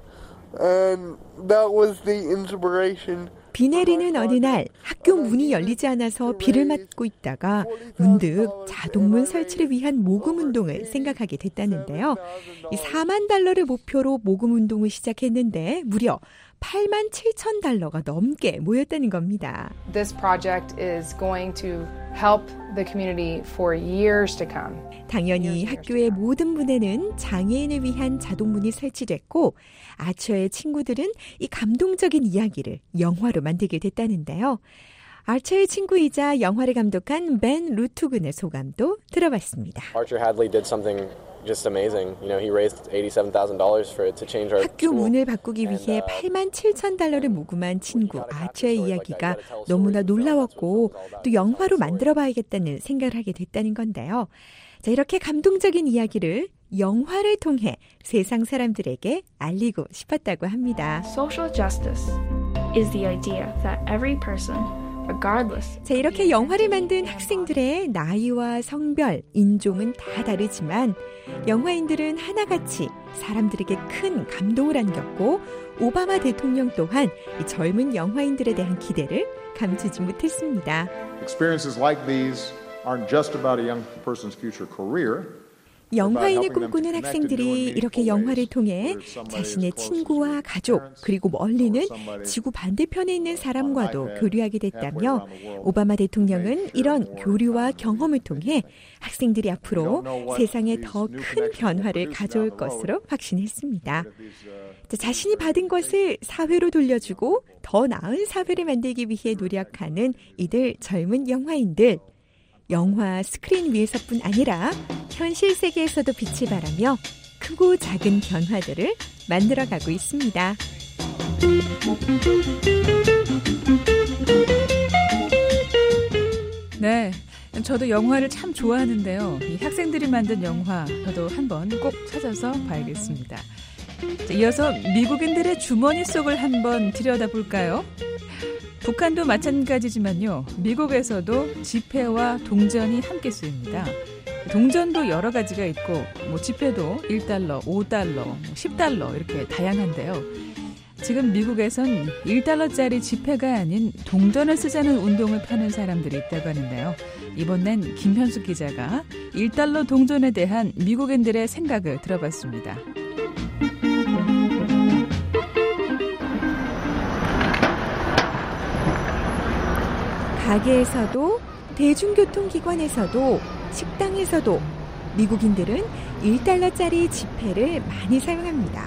and that was the inspiration. 비 내리는 어느 날 학교 문이 열리지 않아서 비를 맞고 있다가 문득 자동문 설치를 위한 모금운동을 생각하게 됐다는데요. 이 사만 달러를 목표로 모금운동을 시작했는데 무려 팔만 칠천 달러가 넘게 모였다는 겁니다. This project is going to help the community for years to come. 당연히 학교의 모든 문에는 장애인을 위한 자동문이 설치됐고 아처의 친구들은 이 감동적인 이야기를 영화로 만들게 됐다는데요. 아처의 친구이자 영화를 감독한 벤 루투근의 소감도 들어봤습니다. Archer Hadley did something just amazing. You know, he raised eighty-seven thousand dollars for it to change our 학교 문을 바꾸기 위해 팔만 칠천 달러를 모금한 친구 아처의 이야기가 너무나 놀라웠고 또 영화로 만들어봐야겠다는 생각을 하게 됐다는 건데요. 자, 이렇게 감동적인 이야기를 영화를 통해 세상 사람들에게 알리고 싶었다고 합니다. Social justice is the idea that every person regardless. 자, 이렇게 영화를 만든 학생들의 나이와 성별, 인종은 다 다르지만 영화인들은 하나같이 사람들에게 큰 감동을 안겼고 오바마 대통령 또한 이 젊은 영화인들에 대한 기대를 감추지 못했습니다. Experiences like these aren't just about a young person's future career. 영화인을 꿈꾸는 학생들이 이렇게 영화를 통해 자신의 친구와 가족 그리고 멀리는 지구 반대편에 있는 사람과도 교류하게 됐다며 오바마 대통령은 이런 교류와 경험을 통해 학생들이 앞으로 세상에 더 큰 변화를 가져올 것으로 확신했습니다. 자신이 받은 것을 사회로 돌려주고 더 나은 사회를 만들기 위해 노력하는 이들 젊은 영화인들. 영화 스크린 위에서뿐 아니라 현실 세계에서도 빛을 발하며 크고 작은 변화들을 만들어가고 있습니다. 네, 저도 영화를 참 좋아하는데요. 이 학생들이 만든 영화 저도 한번 꼭 찾아서 봐야겠습니다. 자, 이어서 미국인들의 주머니 속을 한번 들여다볼까요? 북한도 마찬가지지만요. 미국에서도 지폐와 동전이 함께 쓰입니다. 동전도 여러 가지가 있고 뭐 지폐도 일 달러, 오 달러, 십 달러 이렇게 다양한데요. 지금 미국에선 일 달러짜리 지폐가 아닌 동전을 쓰자는 운동을 펴는 사람들이 있다고 하는데요. 이번엔 김현숙 기자가 일 달러 동전에 대한 미국인들의 생각을 들어봤습니다. 가게에서도 대중교통기관에서도 식당에서도 미국인들은 일 달러짜리 지폐를 많이 사용합니다.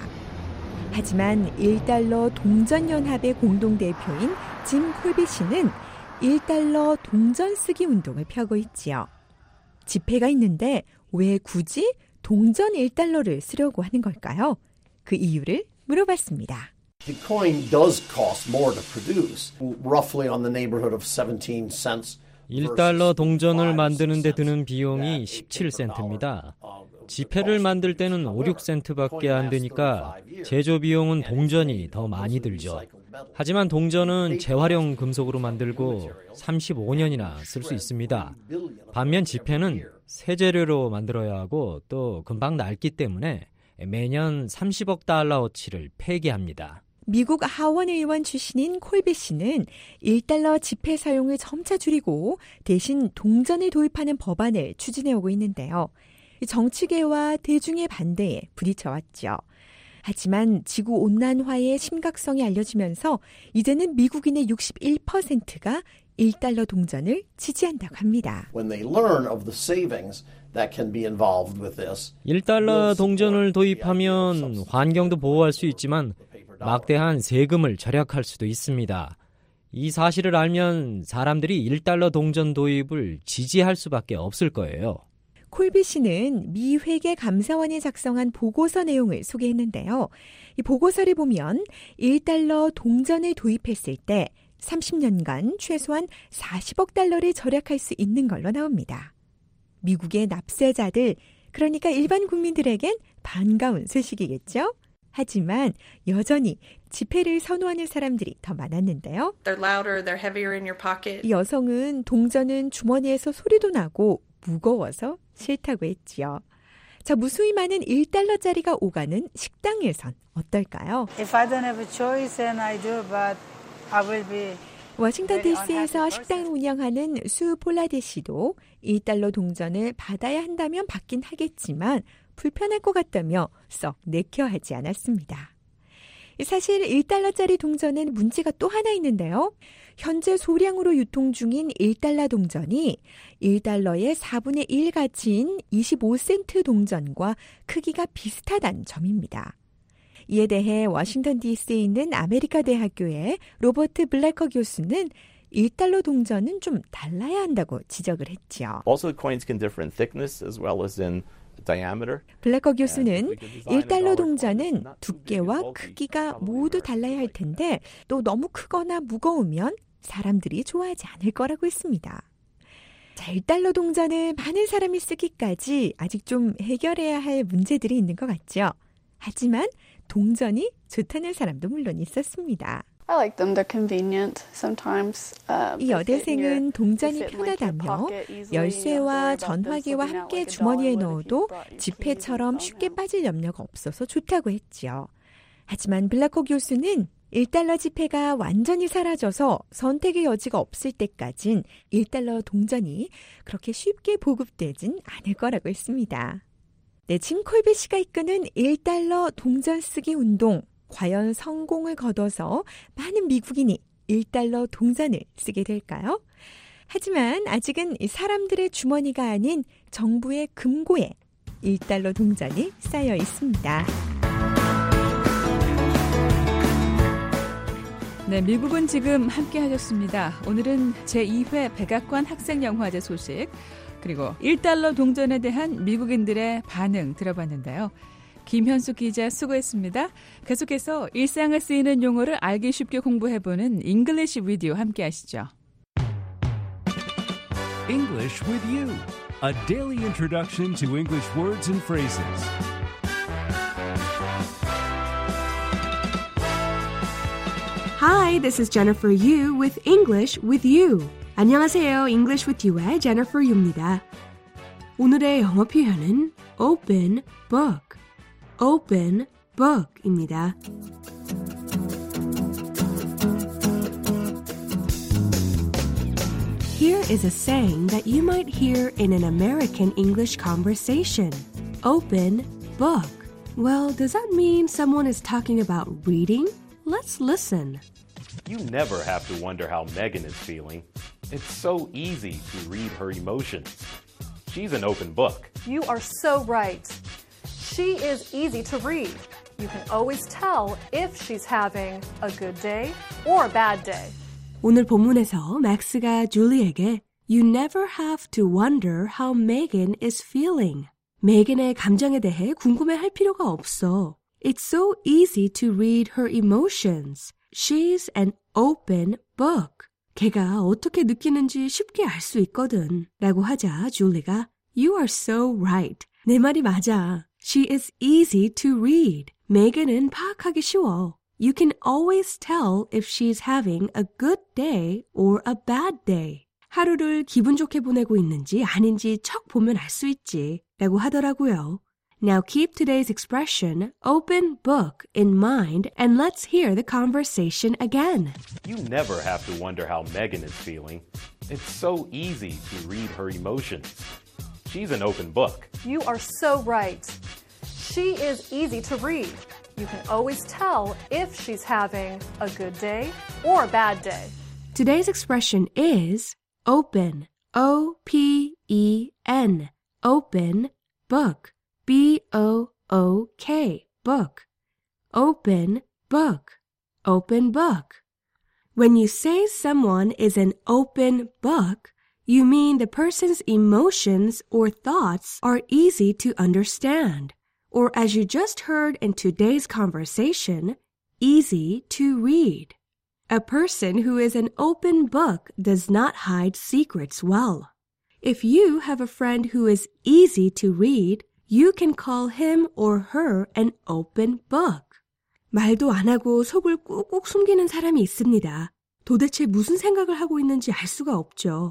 하지만 일 달러 동전연합의 공동대표인 짐 콜비 씨는 일 달러 동전 쓰기 운동을 펴고 있지요. 지폐가 있는데 왜 굳이 동전 일 달러를 쓰려고 하는 걸까요? 그 이유를 물어봤습니다. The coin does cost more to produce, roughly on the neighborhood of seventeen cents. 일 달러 동전을 만드는 데 드는 비용이 십칠 센트입니다. 지폐를 만들 때는 오, 육 센트밖에 안 되니까 제조 비용은 동전이 더 많이 들죠. 하지만 동전은 재활용 금속으로 만들고 삼십오 년이나 쓸 수 있습니다. 반면 지폐는 새 재료로 만들어야 하고 또 금방 낡기 때문에 매년 삼십억 달러어치를 폐기합니다. 미국 하원 의원 출신인 콜비 씨는 일 달러 지폐 사용을 점차 줄이고 대신 동전을 도입하는 법안을 추진해오고 있는데요. 정치계와 대중의 반대에 부딪혀왔죠. 하지만 지구온난화의 심각성이 알려지면서 이제는 미국인의 육십일 퍼센트가 일 달러 동전을 지지한다고 합니다. When they learn of the savings that can be involved with this, 일 달러 동전을 도입하면 환경도 보호할 수 있지만 막대한 세금을 절약할 수도 있습니다. 이 사실을 알면 사람들이 일 달러 동전 도입을 지지할 수밖에 없을 거예요. 콜비 씨는 미 회계 감사원이 작성한 보고서 내용을 소개했는데요. 이 보고서를 보면 일 달러 동전을 도입했을 때 삼십 년간 최소한 사십억 달러를 절약할 수 있는 걸로 나옵니다. 미국의 납세자들, 그러니까 일반 국민들에겐 반가운 소식이겠죠? 하지만 여전히 지폐를 선호하는 사람들이 더 많았는데요. They're louder, they're heavier in your pocket. 이 여성은 동전은 주머니에서 소리도 나고 무거워서 싫다고 했지요. 자, 무수히 많은 일 달러짜리가 오가는 식당에선 어떨까요? If I don't have a choice and I do, but I will be 워싱턴 디씨에서 식당을 운영하는 수 폴라데 씨도 일 달러 동전을 받아야 한다면 받긴 하겠지만 불편할 것 같다며 썩 내켜하지 않았습니다. 사실 일 달러짜리 동전엔 문제가 또 하나 있는데요. 현재 소량으로 유통 중인 일 달러 동전이 일 달러의 사분의 일 가치인 이십오 센트 동전과 크기가 비슷하다는 점입니다. 이에 대해 워싱턴 디씨에 있는 아메리카 대학교의 로버트 블래커 교수는 일 달러 동전은 좀 달라야 한다고 지적을 했죠. Also, coins can differ in thickness as well as in diameter. 블래커 교수는 일 달러 동전은 두께와 크기가 모두 달라야 할 텐데 또 너무 크거나 무거우면 사람들이 좋아하지 않을 거라고 했습니다. 자, 일 달러 동전을 많은 사람이 쓰기까지 아직 좀 해결해야 할 문제들이 있는 것 같죠. 하지만 동전이 좋다는 사람도 물론 있었습니다. I like them. They're convenient sometimes. Uh, 이 여대생은 동전이 편하다며 열쇠와 전화기와 함께 주머니에 넣어도 지폐처럼 쉽게 빠질 염려가 없어서 좋다고 했지요. 하지만 블래커 교수는 일 달러 지폐가 완전히 사라져서 선택의 여지가 없을 때까진 일 달러 동전이 그렇게 쉽게 보급되진 않을 거라고 했습니다. 네, 짐 콜비 씨가 이끄는 일 달러 동전 쓰기 운동, 과연 성공을 거둬서 많은 미국인이 일 달러 동전을 쓰게 될까요? 하지만 아직은 사람들의 주머니가 아닌 정부의 금고에 일 달러 동전이 쌓여 있습니다. 네, 미국은 지금 함께 하셨습니다. 오늘은 제이 회 백악관 학생영화제 소식, 그리고 일 달러 동전에 대한 미국인들의 반응 들어봤는데요. 김현숙 기자 수고했습니다. 계속해서 일상에 쓰이는 용어를 알기 쉽게 공부해보는 English with you 함께 하시죠. English with you, a daily introduction to English words and phrases. Hi, this is Jennifer Yu with English with you. 안녕하세요. English with You의 Jennifer Yu입니다. 오늘의 영어 표현은 open book. open book입니다. is a saying that you might hear in an American English conversation. Open book. Well, does that mean someone is talking about reading? Let's listen. You never have to wonder how Megan is feeling. It's so easy to read her emotions. She's an open book. You are so right. She is easy to read. You can always tell if she's having a good day or a bad day. 오늘 본문에서 맥스가 줄리에게 You never have to wonder how Megan is feeling. 메간의 감정에 대해 궁금해할 필요가 없어. It's so easy to read her emotions. She's an open book. 걔가 어떻게 느끼는지 쉽게 알 수 있거든. 라고 하자 줄리가 You are so right. 내 말이 맞아. She is easy to read. 메간은 파악하기 쉬워. You can always tell if she's having a good day or a bad day. 하루를 기분 좋게 보내고 있는지 아닌지 척 보면 알 수 있지. 라고 하더라고요. Now keep today's expression open book in mind and let's hear the conversation again. You never have to wonder how Megan is feeling. It's so easy to read her emotions. She's an open book. You are so right. She is easy to read. You can always tell if she's having a good day or a bad day. Today's expression is open. O P E N. Open book. B O O K. Book. Open book. Open book. When you say someone is an open book, you mean the person's emotions or thoughts are easy to understand. Or as you just heard in today's conversation, easy to read. A person who is an open book does not hide secrets well. If you have a friend who is easy to read, you can call him or her an open book. 말도 안 하고 속을 꾹꾹 숨기는 사람이 있습니다. 도대체 무슨 생각을 하고 있는지 알 수가 없죠.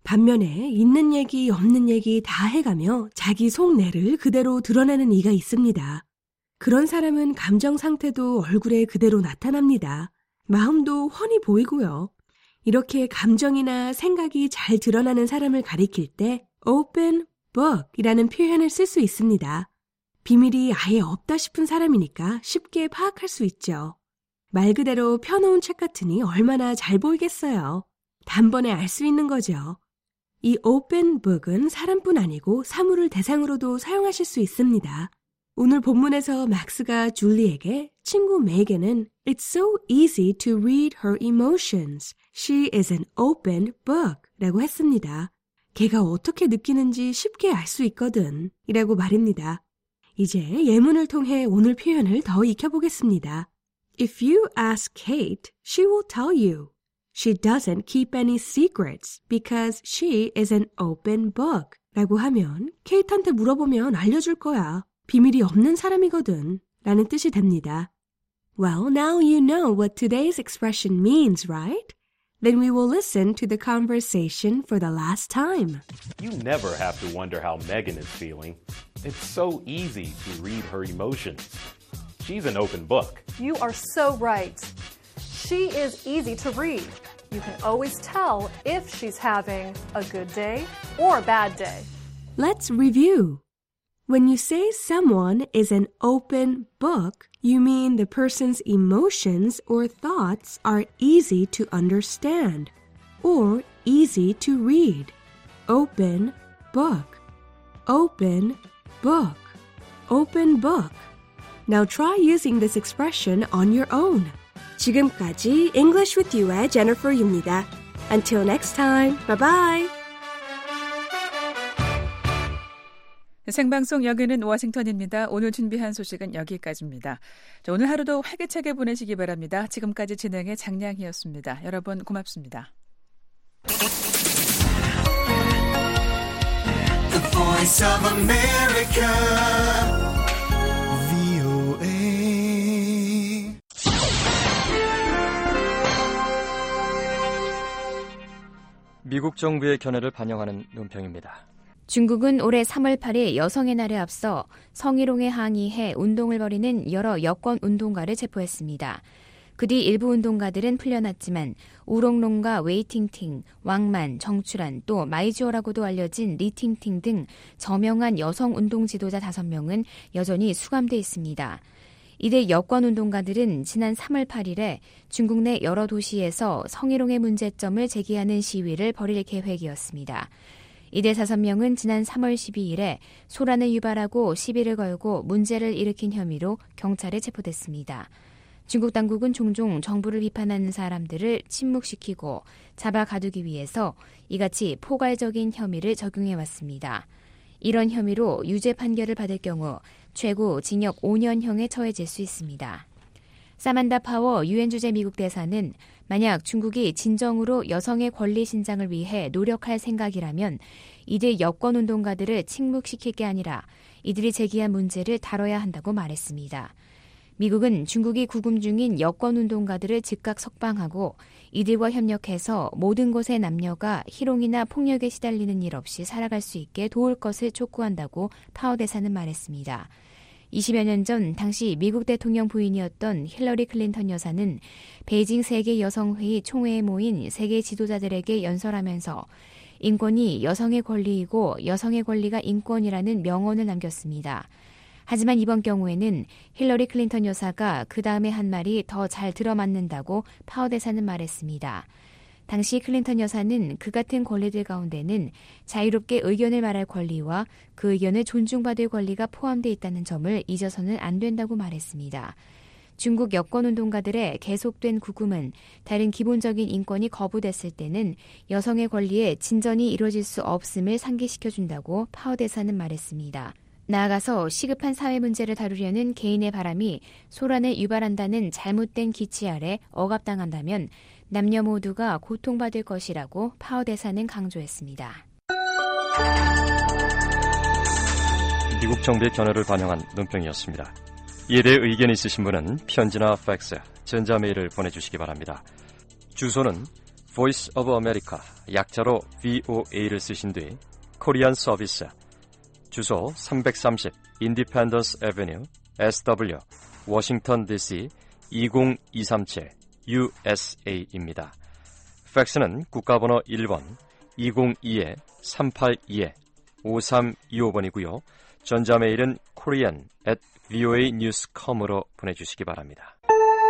반면에 있는 얘기 없는 얘기 다 해가며 자기 속내를 그대로 드러내는 이가 있습니다. 그런 사람은 감정 상태도 얼굴에 그대로 나타납니다. 마음도 훤히 보이고요. 이렇게 감정이나 생각이 잘 드러나는 사람을 가리킬 때 open book이라는 표현을 쓸 수 있습니다. 비밀이 아예 없다 싶은 사람이니까 쉽게 파악할 수 있죠. 말 그대로 펴놓은 책 같으니 얼마나 잘 보이겠어요. 단번에 알 수 있는 거죠. 이 open book은 사람뿐 아니고 사물을 대상으로도 사용하실 수 있습니다. 오늘 본문에서 맥스가 줄리에게 친구 메gan은 It's so easy to read her emotions. She is an open book 라고 했습니다. 걔가 어떻게 느끼는지 쉽게 알 수 있거든 이라고 말입니다. 이제 예문을 통해 오늘 표현을 더 익혀보겠습니다. If you ask Kate, she will tell you. She doesn't keep any secrets because she is an open book. 라고 하면 케이트한테 물어보면 알려줄 거야. 비밀이 없는 사람이거든. 라는 뜻이 됩니다. Well, now you know what today's expression means, right? Then we will listen to the conversation for the last time. You never have to wonder how Megan is feeling. It's so easy to read her emotions. She's an open book. You are so right. She is easy to read. You can always tell if she's having a good day or a bad day. Let's review. When you say someone is an open book, you mean the person's emotions or thoughts are easy to understand or easy to read. Open book. Open book. Open book. Now try using this expression on your own. 지금까지 English with You의 Jennifer Yu입니다. Until next time, bye-bye. 생방송 여기는 워싱턴입니다. 오늘 준비한 소식은 여기까지입니다. 자, 오늘 하루도 활기차게 보내시기 바랍니다. 지금까지 진행의 장량희였습니다. 여러분 고맙습니다. The Voice of America, 브이오에이. 미국 정부의 견해를 반영하는 논평입니다. 중국은 올해 삼월 팔일 여성의 날에 앞서 성희롱에 항의해 운동을 벌이는 여러 여권 운동가를 체포했습니다. 그 뒤 일부 운동가들은 풀려났지만 우롱롱과 웨이팅팅, 왕만, 정추란 또 마이주어라고도 알려진 리팅팅 등 저명한 여성 운동 지도자 다섯 명은 여전히 수감돼 있습니다. 이들 여권 운동가들은 지난 삼월 팔일에 중국 내 여러 도시에서 성희롱의 문제점을 제기하는 시위를 벌일 계획이었습니다. 이들 다섯 명은 지난 삼월 십이일에 소란을 유발하고 시비를 걸고 문제를 일으킨 혐의로 경찰에 체포됐습니다. 중국 당국은 종종 정부를 비판하는 사람들을 침묵시키고 잡아 가두기 위해서 이같이 포괄적인 혐의를 적용해왔습니다. 이런 혐의로 유죄 판결을 받을 경우 최고 징역 오 년형에 처해질 수 있습니다. 사만다 파워 유엔 주재 미국 대사는 만약 중국이 진정으로 여성의 권리 신장을 위해 노력할 생각이라면 이들 여권 운동가들을 침묵시킬 게 아니라 이들이 제기한 문제를 다뤄야 한다고 말했습니다. 미국은 중국이 구금 중인 여권 운동가들을 즉각 석방하고 이들과 협력해서 모든 곳의 남녀가 희롱이나 폭력에 시달리는 일 없이 살아갈 수 있게 도울 것을 촉구한다고 파워 대사는 말했습니다. 이십여 년 전 당시 미국 대통령 부인이었던 힐러리 클린턴 여사는 베이징 세계여성회의 총회에 모인 세계 지도자들에게 연설하면서 인권이 여성의 권리이고 여성의 권리가 인권이라는 명언을 남겼습니다. 하지만 이번 경우에는 힐러리 클린턴 여사가 그 다음에 한 말이 더 잘 들어맞는다고 파워 대사는 말했습니다. 당시 클린턴 여사는 그 같은 권리들 가운데는 자유롭게 의견을 말할 권리와 그 의견을 존중받을 권리가 포함되어 있다는 점을 잊어서는 안 된다고 말했습니다. 중국 여권운동가들의 계속된 구금은 다른 기본적인 인권이 거부됐을 때는 여성의 권리에 진전이 이루어질 수 없음을 상기시켜준다고 파워 대사는 말했습니다. 나아가서 시급한 사회 문제를 다루려는 개인의 바람이 소란을 유발한다는 잘못된 기치 아래 억압당한다면 남녀 모두가 고통받을 것이라고 파워 대사는 강조했습니다. 미국 정부의 견해를 반영한 논평이었습니다. 이에 대해 의견이 있으신 분은 편지나 팩스, 전자메일을 보내주시기 바랍니다. 주소는 Voice of America, 약자로 브이오에이를 쓰신 뒤 코리안 서비스, 주소 삼백삼십 Independence Avenue, 에스더블유, 워싱턴 디씨 이공이삼칠 유에스에이입니다. 팩스는 국가번호 일 번 이공이 삼팔이 오삼이오 번이고요. 전자메일은 korean at voa news dot com으로 보내주시기 바랍니다.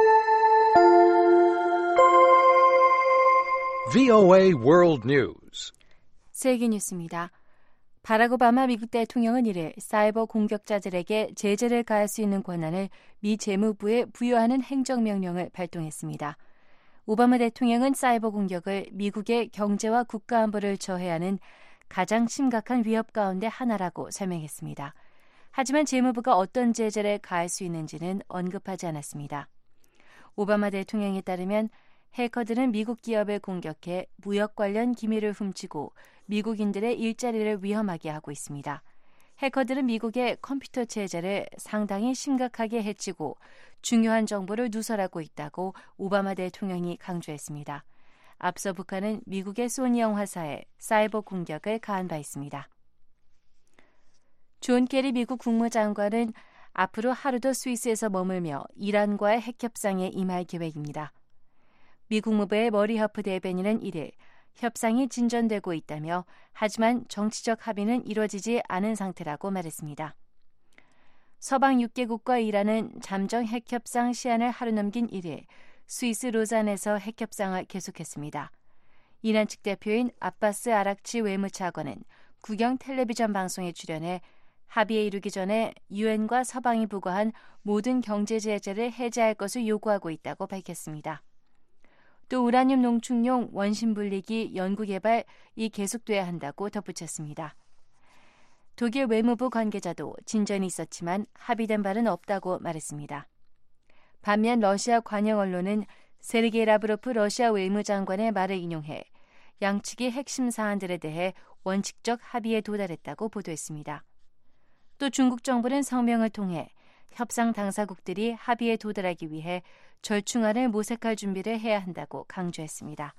브이오에이 World News 세계 뉴스입니다. 바락 오바마 미국 대통령은 이를 사이버 공격자들에게 제재를 가할 수 있는 권한을 미 재무부에 부여하는 행정명령을 발동했습니다. 오바마 대통령은 사이버 공격을 미국의 경제와 국가안보를 저해하는 가장 심각한 위협 가운데 하나라고 설명했습니다. 하지만 재무부가 어떤 제재를 가할 수 있는지는 언급하지 않았습니다. 오바마 대통령에 따르면 해커들은 미국 기업을 공격해 무역 관련 기밀을 훔치고 미국인들의 일자리를 위험하게 하고 있습니다. 해커들은 미국의 컴퓨터 체제를 상당히 심각하게 해치고 중요한 정보를 누설하고 있다고 오바마 대통령이 강조했습니다. 앞서 북한은 미국의 소니 영화사에 사이버 공격을 가한 바 있습니다. 존 케리 미국 국무장관은 앞으로 하루 더 스위스에서 머물며 이란과의 핵협상에 임할 계획입니다. 미 국무부의 머리 허프 대변인은 이를 협상이 진전되고 있다며 하지만 정치적 합의는 이루어지지 않은 상태라고 말했습니다. 서방 육 개국과 이란은 잠정 핵협상 시한을 하루 넘긴 일 일 스위스 로잔에서 핵협상을 계속했습니다. 이란 측 대표인 아바스 아락치 외무차관은 국영 텔레비전 방송에 출연해 합의에 이르기 전에 유엔과 서방이 부과한 모든 경제 제재를 해제할 것을 요구하고 있다고 밝혔습니다. 또 우라늄 농축용 원심 분리기 연구개발이 계속돼야 한다고 덧붙였습니다. 독일 외무부 관계자도 진전이 있었지만 합의된 바는 없다고 말했습니다. 반면 러시아 관영 언론은 세르게이 라브로프 러시아 외무장관의 말을 인용해 양측이 핵심 사안들에 대해 원칙적 합의에 도달했다고 보도했습니다. 또 중국 정부는 성명을 통해 협상 당사국들이 합의에 도달하기 위해 절충안을 모색할 준비를 해야 한다고 강조했습니다.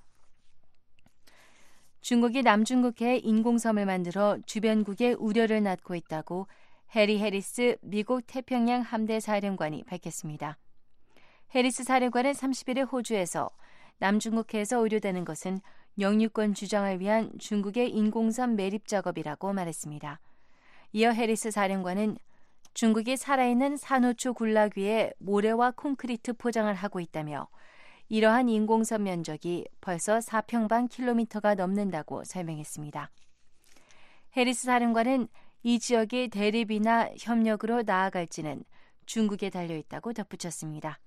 중국이 남중국해에 인공섬을 만들어 주변국의 우려를 낳고 있다고 해리 해리스 미국 태평양 함대 사령관이 밝혔습니다. 해리스 사령관은 삼십 일에 호주에서 남중국해에서 의료되는 것은 영유권 주장을 위한 중국의 인공섬 매립 작업이라고 말했습니다. 이어 해리스 사령관은 중국이 살아있는 산호초 군락 위에 모래와 콘크리트 포장을 하고 있다며 이러한 인공섬 면적이 벌써 사 평방킬로미터가 넘는다고 설명했습니다. 해리스 사령관은 이 지역이 대립이나 협력으로 나아갈지는 중국에 달려있다고 덧붙였습니다.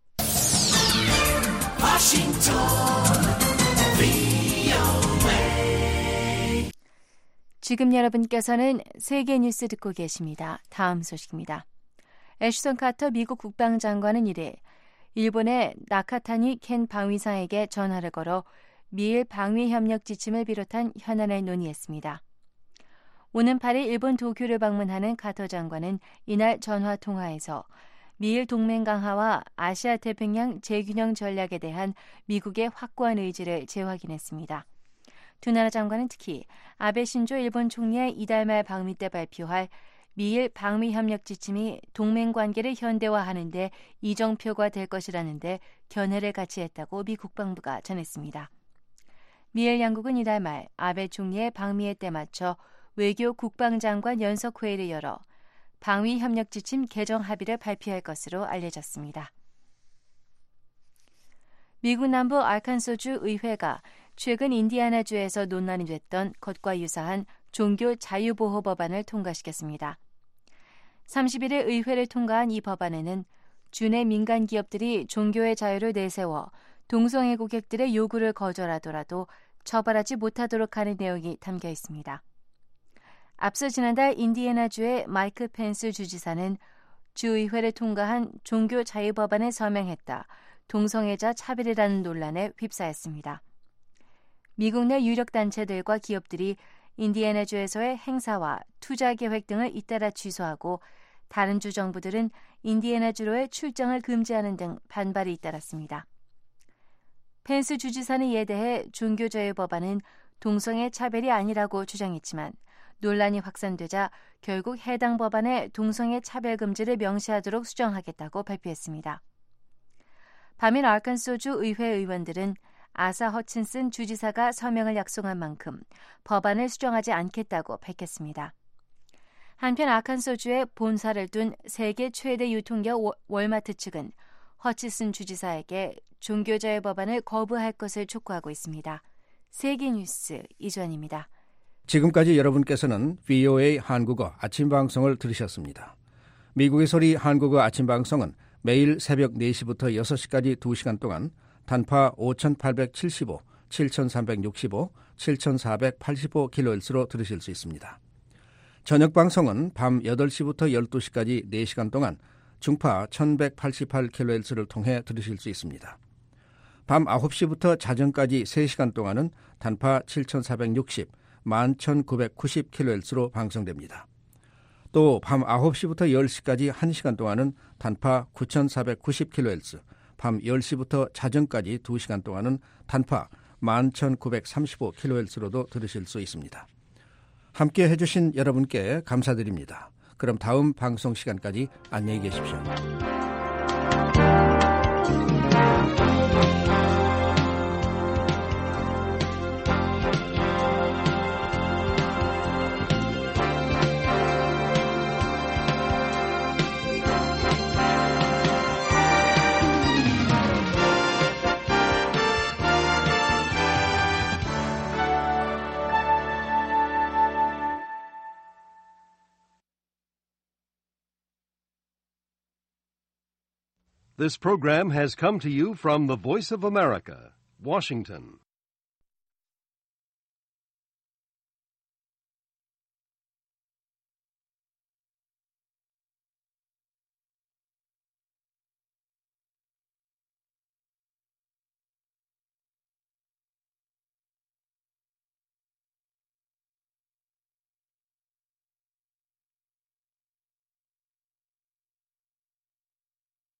지금 여러분께서는 세계 뉴스 듣고 계십니다. 다음 소식입니다. 애슈턴 카터 미국 국방장관은 이래 일본의 나카타니 켄 방위사에게 전화를 걸어 미일 방위협력 지침을 비롯한 현안을 논의했습니다. 오는 팔 일 일본 도쿄를 방문하는 카터 장관은 이날 전화 통화에서 미일 동맹 강화와 아시아 태평양 재균형 전략에 대한 미국의 확고한 의지를 재확인했습니다. 두 나라 장관은 특히 아베 신조 일본 총리의 이달 말 방미 때 발표할 미일 방위협력 지침이 동맹 관계를 현대화하는 데 이정표가 될 것이라는 데 견해를 같이 했다고 미 국방부가 전했습니다. 미일 양국은 이달 말 아베 총리의 방미에 때 맞춰 외교 국방장관 연석회의를 열어 방위협력 지침 개정 합의를 발표할 것으로 알려졌습니다. 미국 남부 아칸소주 의회가 최근 인디아나주에서 논란이 됐던 것과 유사한 종교 자유보호 법안을 통과시켰습니다. 삼십 일에 의회를 통과한 이 법안에는 주내 민간 기업들이 종교의 자유를 내세워 동성애 고객들의 요구를 거절하더라도 처벌하지 못하도록 하는 내용이 담겨 있습니다. 앞서 지난달 인디애나주의 마이크 펜스 주지사는 주의회를 통과한 종교 자유 법안에 서명했다. 동성애자 차별이라는 논란에 휩싸였습니다. 미국 내 유력 단체들과 기업들이 인디애나주에서의 행사와 투자 계획 등을 잇따라 취소하고 다른 주 정부들은 인디애나주로의 출장을 금지하는 등 반발이 잇따랐습니다. 펜스 주지사는 이에 대해 종교자유 법안은 동성애 차별이 아니라고 주장했지만 논란이 확산되자 결국 해당 법안에 동성애 차별 금지를 명시하도록 수정하겠다고 발표했습니다. 반면 아칸소주 의회 의원들은 아사 허친슨 주지사가 서명을 약속한 만큼 법안을 수정하지 않겠다고 밝혔습니다. 한편 아칸소주에 본사를 둔 세계 최대 유통기업 월마트 측은 허친슨 주지사에게 종교자유 법안을 거부할 것을 촉구하고 있습니다. 세계 뉴스 이주연입니다. 지금까지 여러분께서는 브이오에이 한국어 아침 방송을 들으셨습니다. 미국의 소리 한국어 아침 방송은 매일 새벽 네 시부터 여섯 시까지 두 시간 동안 단파 오천팔백칠십오, 칠천삼백육십오, 칠천사백팔십오 킬로헤르츠로 들으실 수 있습니다. 저녁 방송은 밤 여덟 시부터 열두 시까지 네 시간 동안 중파 천백팔십팔 킬로헤르츠를 통해 들으실 수 있습니다. 밤 아홉 시부터 자정까지 세 시간 동안은 단파 칠천사백육십, 만 천구백구십 킬로헤르츠로 방송됩니다. 또 밤 아홉 시부터 열 시까지 한 시간 동안은 단파 구천사백구십 킬로헤르츠, 밤 열 시부터 자정까지 두 시간 동안은 단파 만 천구백삼십오 킬로헤르츠로도 들으실 수 있습니다. 함께 해주신 여러분께 감사드립니다. 그럼 다음 방송 시간까지 안녕히 계십시오. This program has come to you from the Voice of America, Washington.